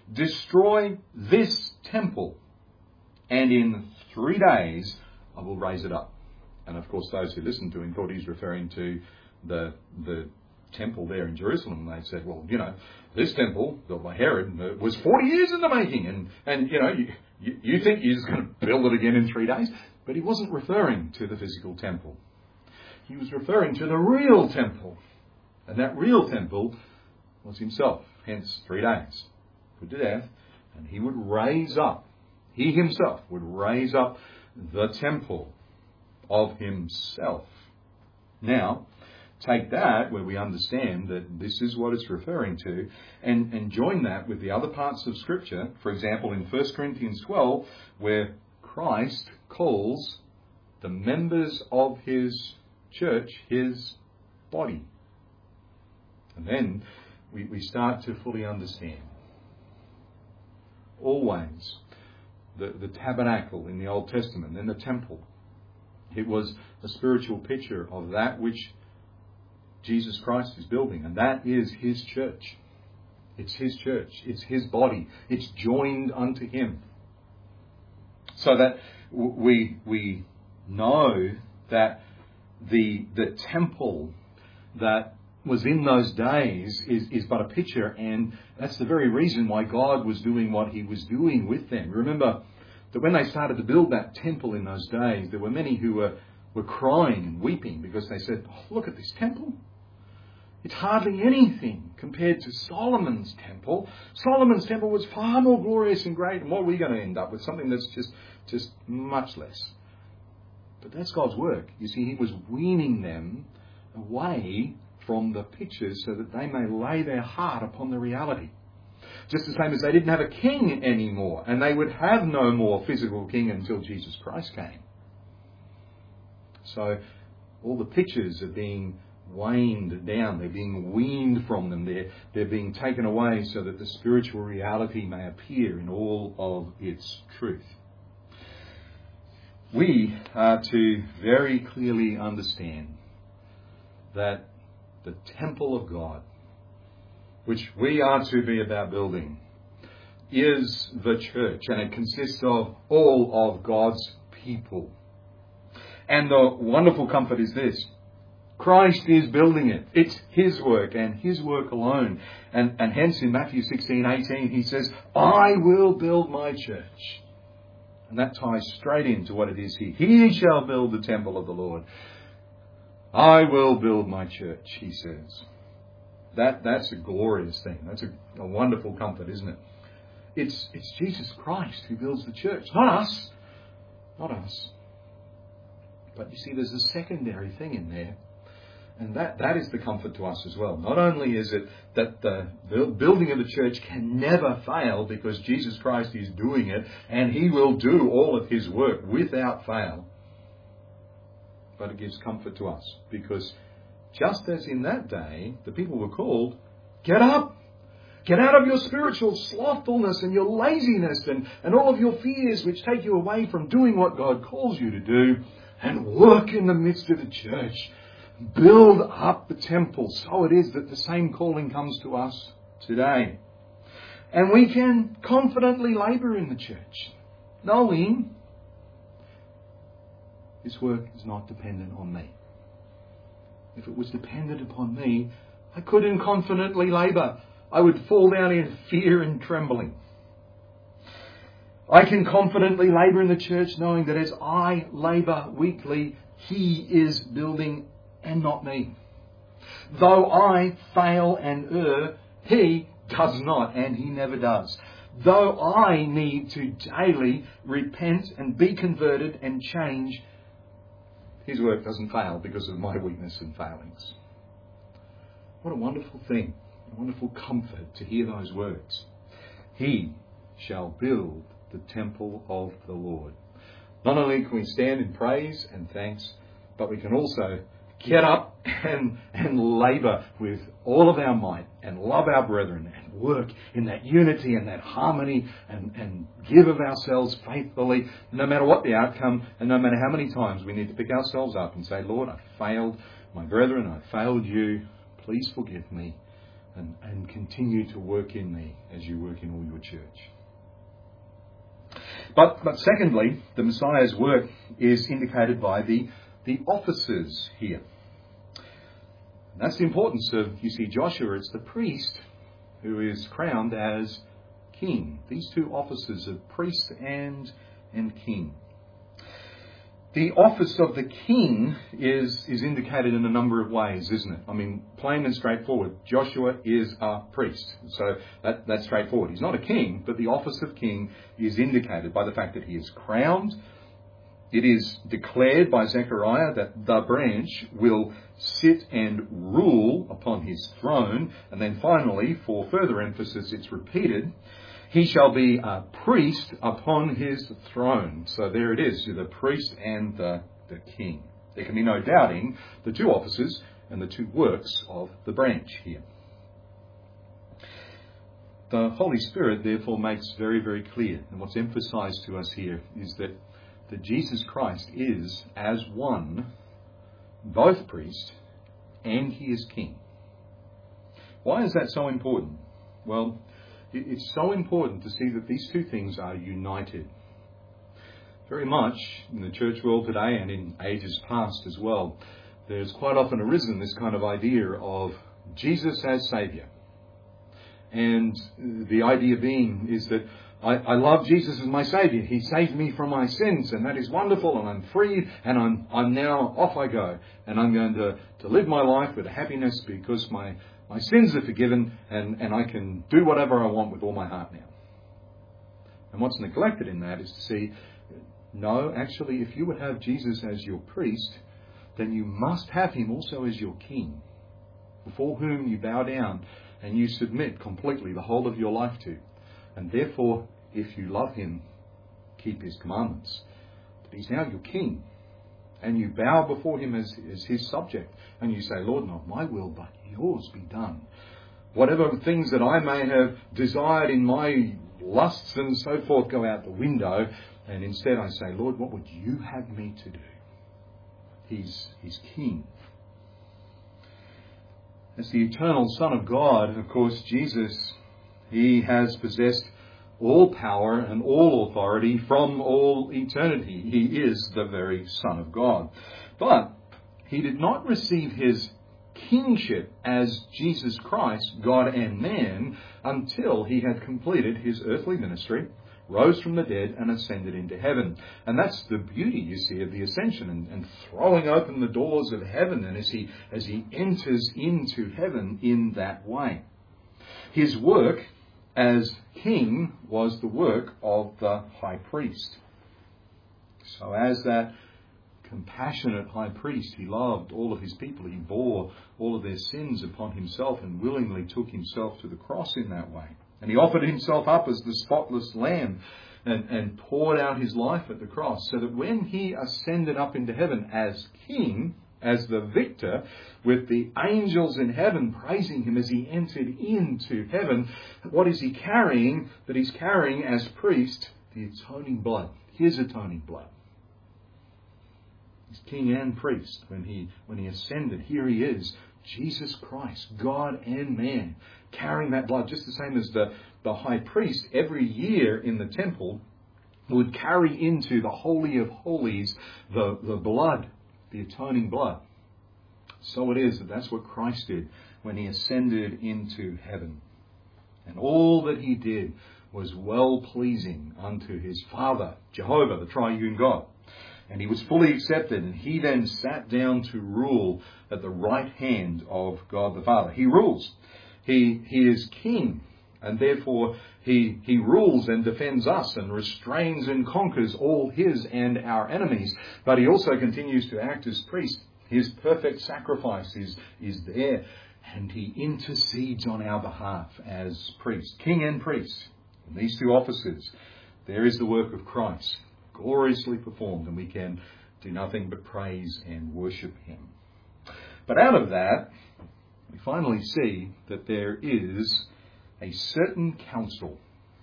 destroy this temple, and in 3 days I will raise it up. And of course, those who listened to him thought he's referring to the temple there in Jerusalem. They said, well, this temple built by Herod was 40 years in the making, and you think he's going to build it again in 3 days? But he wasn't referring to the physical temple. He was referring to the real temple. And that real temple was himself. Hence, 3 days put to death, and he himself would raise up the temple of himself. Now, take that where we understand that this is what it's referring to, and join that with the other parts of Scripture. For example, in 1 Corinthians 12, where Christ calls the members of his church his body. And then we start to fully understand. Always, the tabernacle in the Old Testament and the temple, it was a spiritual picture of that which Jesus Christ is building, and that is his church. It's his church. It's his body. It's joined unto him. So that we know that the temple that was in those days is but a picture, and that's the very reason why God was doing what he was doing with them. Remember that when they started to build that temple in those days, there were many who were crying and weeping because they said, oh, look at this temple. It's hardly anything compared to Solomon's temple. Solomon's temple was far more glorious and great, and what are we going to end up with? Something that's just much less. But that's God's work. You see, he was weaning them away from the pictures so that they may lay their heart upon the reality. Just the same as they didn't have a king anymore, and they would have no more physical king until Jesus Christ came. So all the pictures are being waned down, they're being weaned from them, they're being taken away so that the spiritual reality may appear in all of its truth. We are to very clearly understand that the temple of God, which we are to be about building, is the church, and it consists of all of God's people. And the wonderful comfort is this: Christ is building it. It's his work and his work alone. And hence in Matthew 16:18 he says, I will build my church. And that ties straight into what it is here. He shall build the temple of the Lord. I will build my church, he says. That's a glorious thing. That's a wonderful comfort, isn't it? It's Jesus Christ who builds the church, not us. Not us. But you see, there's a secondary thing in there. And that is the comfort to us as well. Not only is it that the building of the church can never fail because Jesus Christ is doing it and he will do all of his work without fail, but it gives comfort to us because just as in that day the people were called, get up, get out of your spiritual slothfulness and your laziness and all of your fears which take you away from doing what God calls you to do, and work in the midst of the church. Build up the temple. So it is that the same calling comes to us today. And we can confidently labour in the church, knowing this work is not dependent on me. If it was dependent upon me, I couldn't confidently labour. I would fall down in fear and trembling. I can confidently labour in the church knowing that as I labour weekly, he is building and not me. Though I fail and err, he does not, and he never does. Though I need to daily repent and be converted and change, his work doesn't fail because of my weakness and failings. What a wonderful thing, a wonderful comfort to hear those words. He shall build the temple of the Lord. Not only can we stand in praise and thanks, but we can also get up and labour with all of our might and love our brethren and work in that unity and that harmony and give of ourselves faithfully, no matter what the outcome and no matter how many times we need to pick ourselves up and say, Lord, I failed my brethren, I failed you, please forgive me, and continue to work in me as you work in all your church. But secondly, the Messiah's work is indicated by the offices here. And that's the importance of, you see, Joshua. It's the priest who is crowned as king. These two offices of priest and king. The office of the king is indicated in a number of ways, isn't it? I mean, plain and straightforward. Joshua is a priest. So that's straightforward. He's not a king, but the office of king is indicated by the fact that he is crowned. It is declared by Zechariah that the branch will sit and rule upon his throne. And then finally, for further emphasis, it's repeated, he shall be a priest upon his throne. So there it is, the priest and the king. There can be no doubting the two offices and the two works of the branch here. The Holy Spirit therefore makes very, very clear, and what's emphasized to us here is that Jesus Christ is, as one, both priest and he is king. Why is that so important? Well, it's so important to see that these two things are united. Very much in the church world today and in ages past as well, there's quite often arisen this kind of idea of Jesus as Saviour. And the idea being is that I love Jesus as my Saviour. He saved me from my sins, and that is wonderful, and I'm free, and I'm now off I go. And I'm going to live my life with happiness because my sins are forgiven, and I can do whatever I want with all my heart now. And what's neglected in that is to see, no, actually, if you would have Jesus as your priest, then you must have him also as your king, before whom you bow down and you submit completely the whole of your life to. And therefore, if you love him, keep his commandments. But he's now your king. And you bow before him as his subject. And you say, Lord, not my will, but yours be done. Whatever things that I may have desired in my lusts and so forth go out the window. And instead I say, Lord, what would you have me to do? He's king. As the eternal Son of God, of course, Jesus, he has possessed all power and all authority from all eternity. He is the very Son of God. But he did not receive his kingship as Jesus Christ, God and man, until he had completed his earthly ministry, rose from the dead and ascended into heaven. And that's the beauty, you see, of the ascension and throwing open the doors of heaven, and as he enters into heaven in that way. His work as king was the work of the high priest. So as that compassionate high priest, he loved all of his people. He bore all of their sins upon himself and willingly took himself to the cross in that way. And he offered himself up as the spotless lamb and poured out his life at the cross, so that when he ascended up into heaven as king, as the victor, with the angels in heaven praising him as he entered into heaven, what is he carrying? That he's carrying as priest the atoning blood, his atoning blood. He's king and priest when he ascended. Here he is, Jesus Christ, God and man, carrying that blood, just the same as the high priest every year in the temple would carry into the Holy of Holies the blood, the atoning blood. So it is that's what Christ did when he ascended into heaven. And all that he did was well-pleasing unto his Father, Jehovah, the triune God. And he was fully accepted, and he then sat down to rule at the right hand of God the Father. He rules. He is king, and therefore he rules and defends us and restrains and conquers all his and our enemies. But he also continues to act as priest. His perfect sacrifice is there, and he intercedes on our behalf as priest, king and priest. In these two offices, there is the work of Christ, gloriously performed, and we can do nothing but praise and worship him. But out of that, we finally see that there is a certain counsel,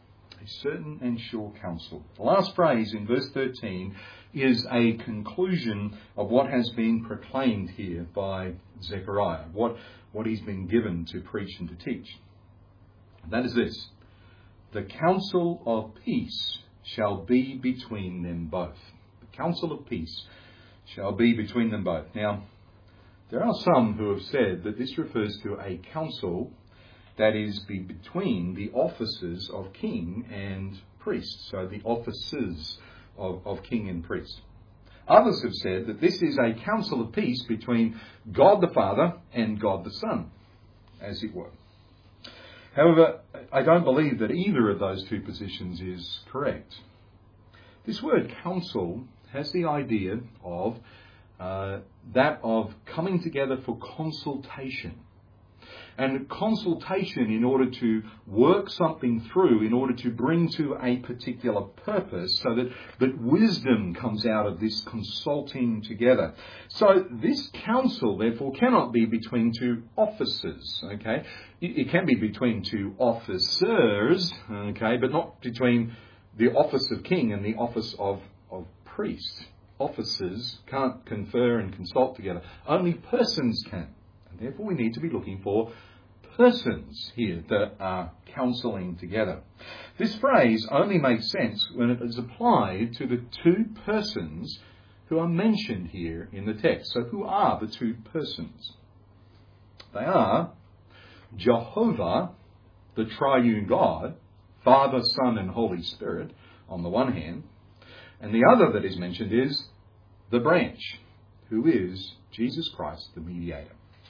A certain and sure counsel. The last phrase in verse 13 is a conclusion of what has been proclaimed here by Zechariah, what he's been given to preach and to teach. And that is this: the counsel of peace shall be between them both. The counsel of peace shall be between them both. Now, there are some who have said that this refers to a council that is between the offices of king and priest. So the offices of king and priest. Others have said that this is a council of peace between God the Father and God the Son, as it were. However, I don't believe that either of those two positions is correct. This word council has the idea of that of coming together for consultation. And consultation in order to work something through, in order to bring to a particular purpose, so that wisdom comes out of this consulting together. So this counsel, therefore, cannot be between two officers, okay? It can be between two officers, okay, but not between the office of king and the office of priest. Officers can't confer and consult together. Only persons can. And therefore we need to be looking for persons here that are counselling together. This phrase only makes sense when it is applied to the two persons who are mentioned here in the text. So who are the two persons? They are Jehovah, the triune God, Father, Son and Holy Spirit on the one hand, and the other that is mentioned is the branch, who is Jesus Christ, the mediator.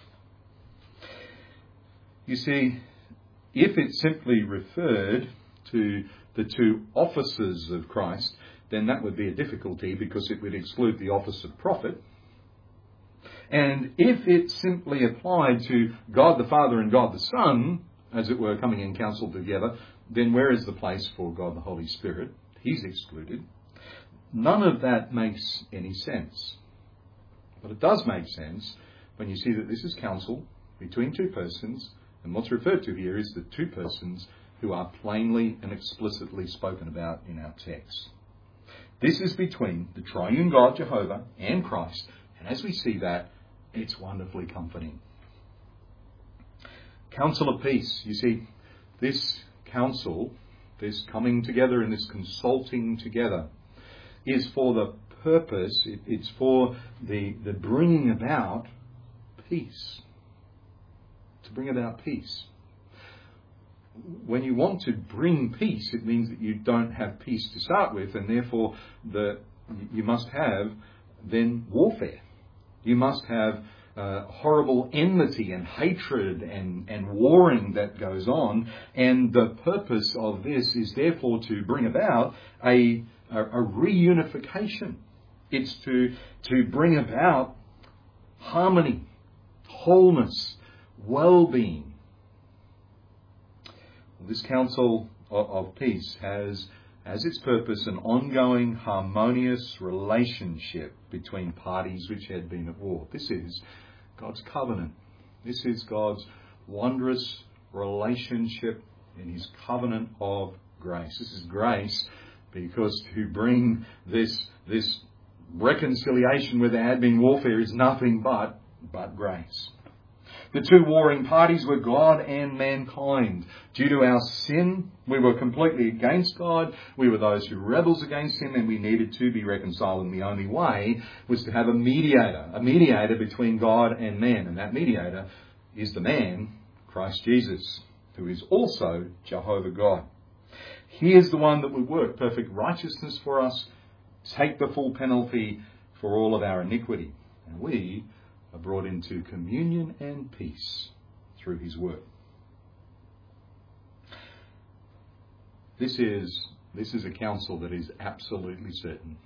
You see, if it simply referred to the two offices of Christ, then that would be a difficulty because it would exclude the office of prophet. And if it simply applied to God the Father and God the Son, as it were, coming in council together, then where is the place for God the Holy Spirit? He's excluded. None of that makes any sense. But it does make sense when you see that this is counsel between two persons, and what's referred to here is the two persons who are plainly and explicitly spoken about in our text. This is between the triune God, Jehovah, and Christ, and as we see that, it's wonderfully comforting. Counsel of peace. You see, this counsel, this coming together and this consulting together, is for the purpose, it's for the bringing about peace. To bring about peace. When you want to bring peace, it means that you don't have peace to start with, and therefore you must have then warfare. You must have horrible enmity and hatred and warring that goes on, and the purpose of this is therefore to bring about a reunification. It's to bring about harmony, wholeness, well-being. This council of peace has as its purpose an ongoing harmonious relationship between parties which had been at war. This is God's covenant. This is God's wondrous relationship in his covenant of grace. This is grace because to bring this reconciliation where there had been warfare is nothing but grace. The two warring parties were God and mankind. Due to our sin, we were completely against God. We were those who rebelled against him, and we needed to be reconciled. And the only way was to have a mediator between God and man. And that mediator is the man, Christ Jesus, who is also Jehovah God. He is the one that would work perfect righteousness for us, take the full penalty for all of our iniquity. And we are brought into communion and peace through his work. This is a counsel that is absolutely certain.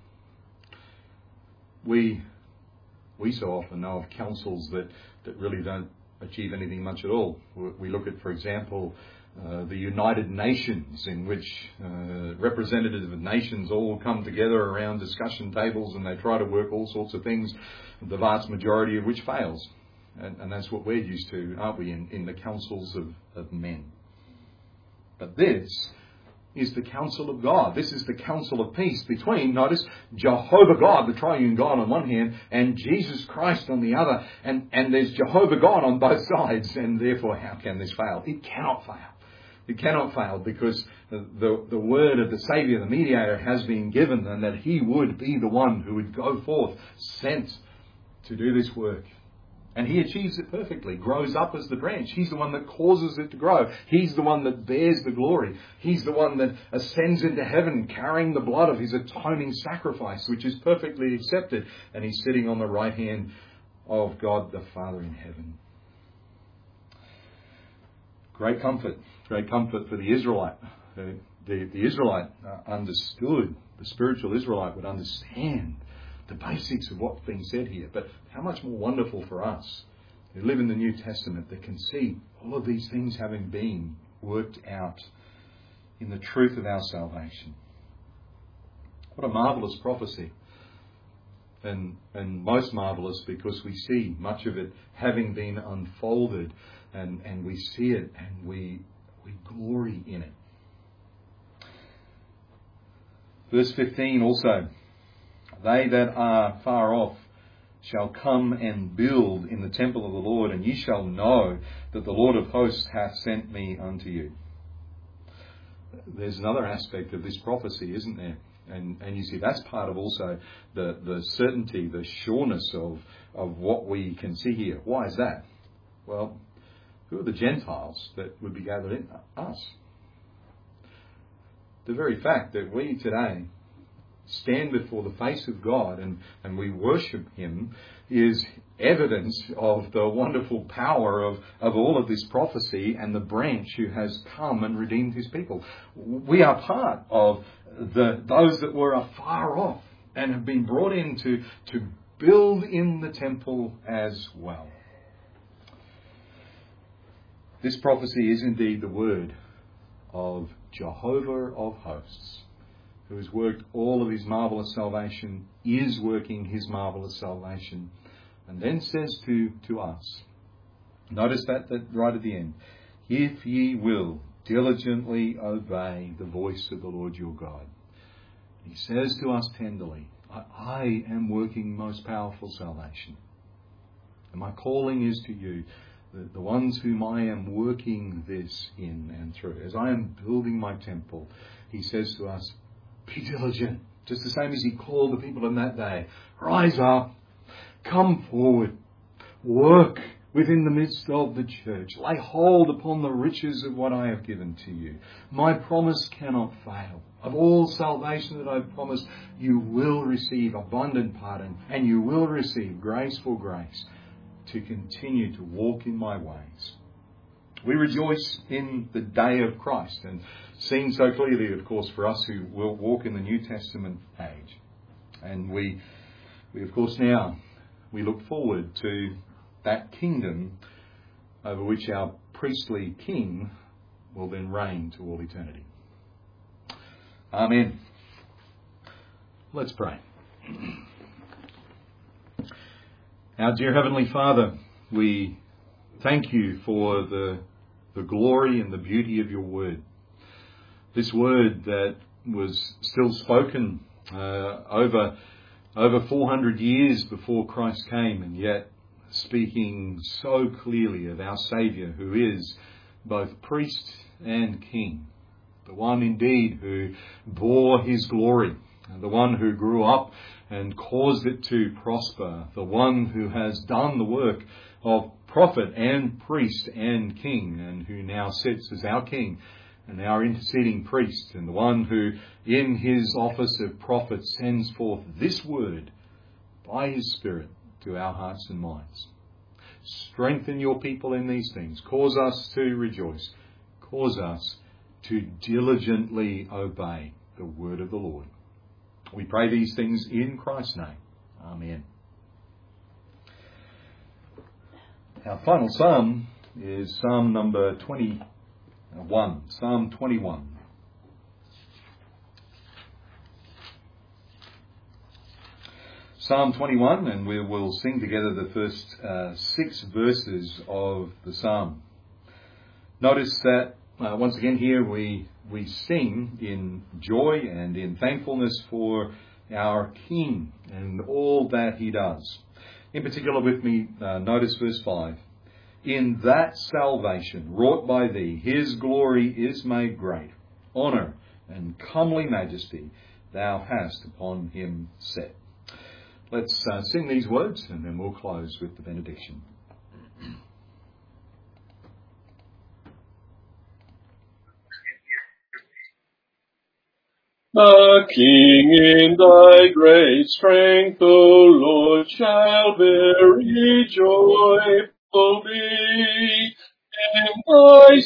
We so often know of councils that really don't achieve anything much at all. We look at, for example, the United Nations, in which representatives of nations all come together around discussion tables and they try to work all sorts of things, the vast majority of which fails. And that's what we're used to, aren't we, in the councils of men. But this is the counsel of God. This is the counsel of peace between, notice, Jehovah God, the triune God on one hand, and Jesus Christ on the other. And there's Jehovah God on both sides. And therefore, how can this fail? It cannot fail. It cannot fail because the word of the Saviour, the mediator, has been given, and that he would be the one who would go forth, sent to do this work. And he achieves it perfectly, grows up as the branch. He's the one that causes it to grow. He's the one that bears the glory. He's the one that ascends into heaven carrying the blood of his atoning sacrifice, which is perfectly accepted. And he's sitting on the right hand of God the Father in heaven. Great comfort for the Israelite. The Israelite understood, the spiritual Israelite would understand the basics of what's being said here. But how much more wonderful for us who live in the New Testament that can see all of these things having been worked out in the truth of our salvation. What a marvellous prophecy. And most marvellous because we see much of it having been unfolded, and we see it and we glory in it. Verse 15 also, they that are far off shall come and build in the temple of the Lord, and ye shall know that the Lord of hosts hath sent me unto you. There's another aspect of this prophecy, isn't there? And you see, that's part of also the certainty, the sureness of what we can see here. Why is that? Well, who are the Gentiles that would be gathered in? Us. The very fact that we today stand before the face of God and we worship him is evidence of the wonderful power of all of this prophecy and the branch who has come and redeemed his people. We are part of those that were afar off and have been brought in to build in the temple as well. This prophecy is indeed the word of Jehovah of hosts, who has worked all of his marvellous salvation, is working his marvellous salvation, and then says to us, notice that right at the end, if ye will diligently obey the voice of the Lord your God. He says to us tenderly, I am working most powerful salvation. And my calling is to you, the ones whom I am working this in and through. As I am building my temple, he says to us, be diligent. Just the same as he called the people in that day. Rise up. Come forward. Work within the midst of the church. Lay hold upon the riches of what I have given to you. My promise cannot fail. Of all salvation that I've promised, you will receive abundant pardon, and you will receive grace for grace to continue to walk in my ways. We rejoice in the day of Christ, and seen so clearly, of course, for us who will walk in the New Testament age. And we of course now, we look forward to that kingdom over which our priestly king will then reign to all eternity. Amen. Let's pray. Our dear Heavenly Father, we thank you for the glory and the beauty of your word. This word that was still spoken over 400 years before Christ came, and yet speaking so clearly of our Saviour, who is both priest and king, the one indeed who bore his glory, the one who grew up and caused it to prosper, the one who has done the work of prophet and priest and king, and who now sits as our king and our interceding priest, and the one who in his office of prophet sends forth this word by his Spirit to our hearts and minds. Strengthen your people in these things. Cause us to rejoice. Cause us to diligently obey the word of the Lord. We pray these things in Christ's name. Amen. Our final psalm is Psalm number 21. Psalm 21. Psalm 21, and we will sing together the first 6 verses of the psalm. Notice that once again here we sing in joy and in thankfulness for our King and all that he does. In particular with me, notice verse 5. In that salvation wrought by thee, his glory is made great. Honour and comely majesty thou hast upon him set. Let's sing these words and then we'll close with the benediction. The King in thy great strength, O Lord, shall very joyful be. In thy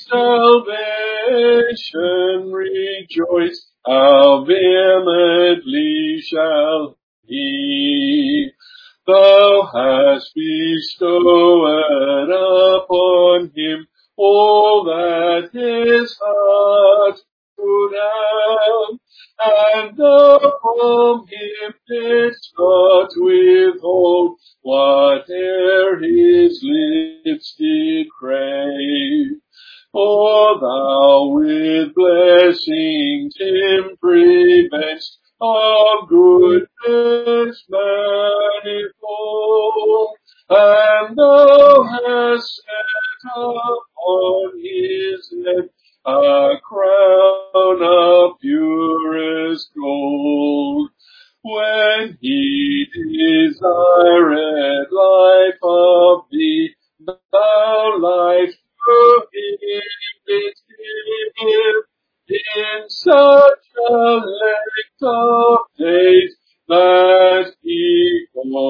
salvation rejoice, how vehemently shall he. Thou hast bestowed upon him all that his heart could have, and thou from him didst not withhold whate'er his lips did crave. For thou with blessings him preventst of goodness manifold, and thou hast set upon his head a crown of purest gold. When he desired life of thee, thou life to him didst give, in such a length of days that he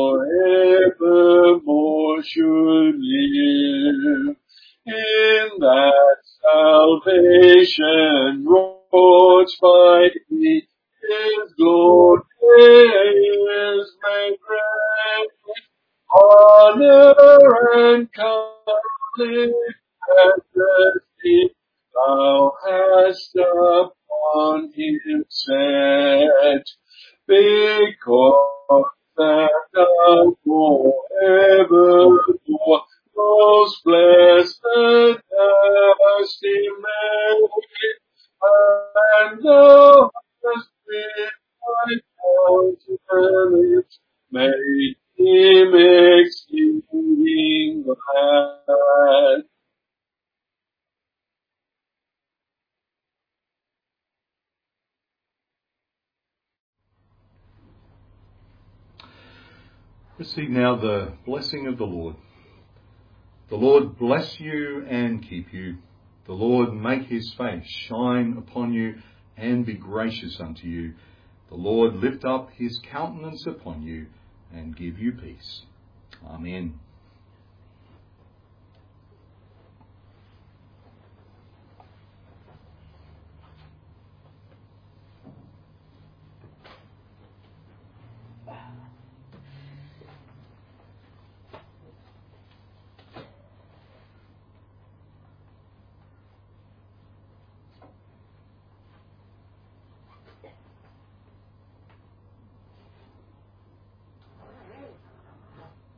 forevermore should live. In that salvation wrought by thee, his glory is made great. Honour and comely majesty thou hast upon him set, because that thou forevermore most blessed hast him made, and thou hast with thy countenance made him exceeding glad. Receive now the blessing of the Lord. The Lord bless you and keep you. The Lord make his face shine upon you and be gracious unto you. The Lord lift up his countenance upon you and give you peace. Amen.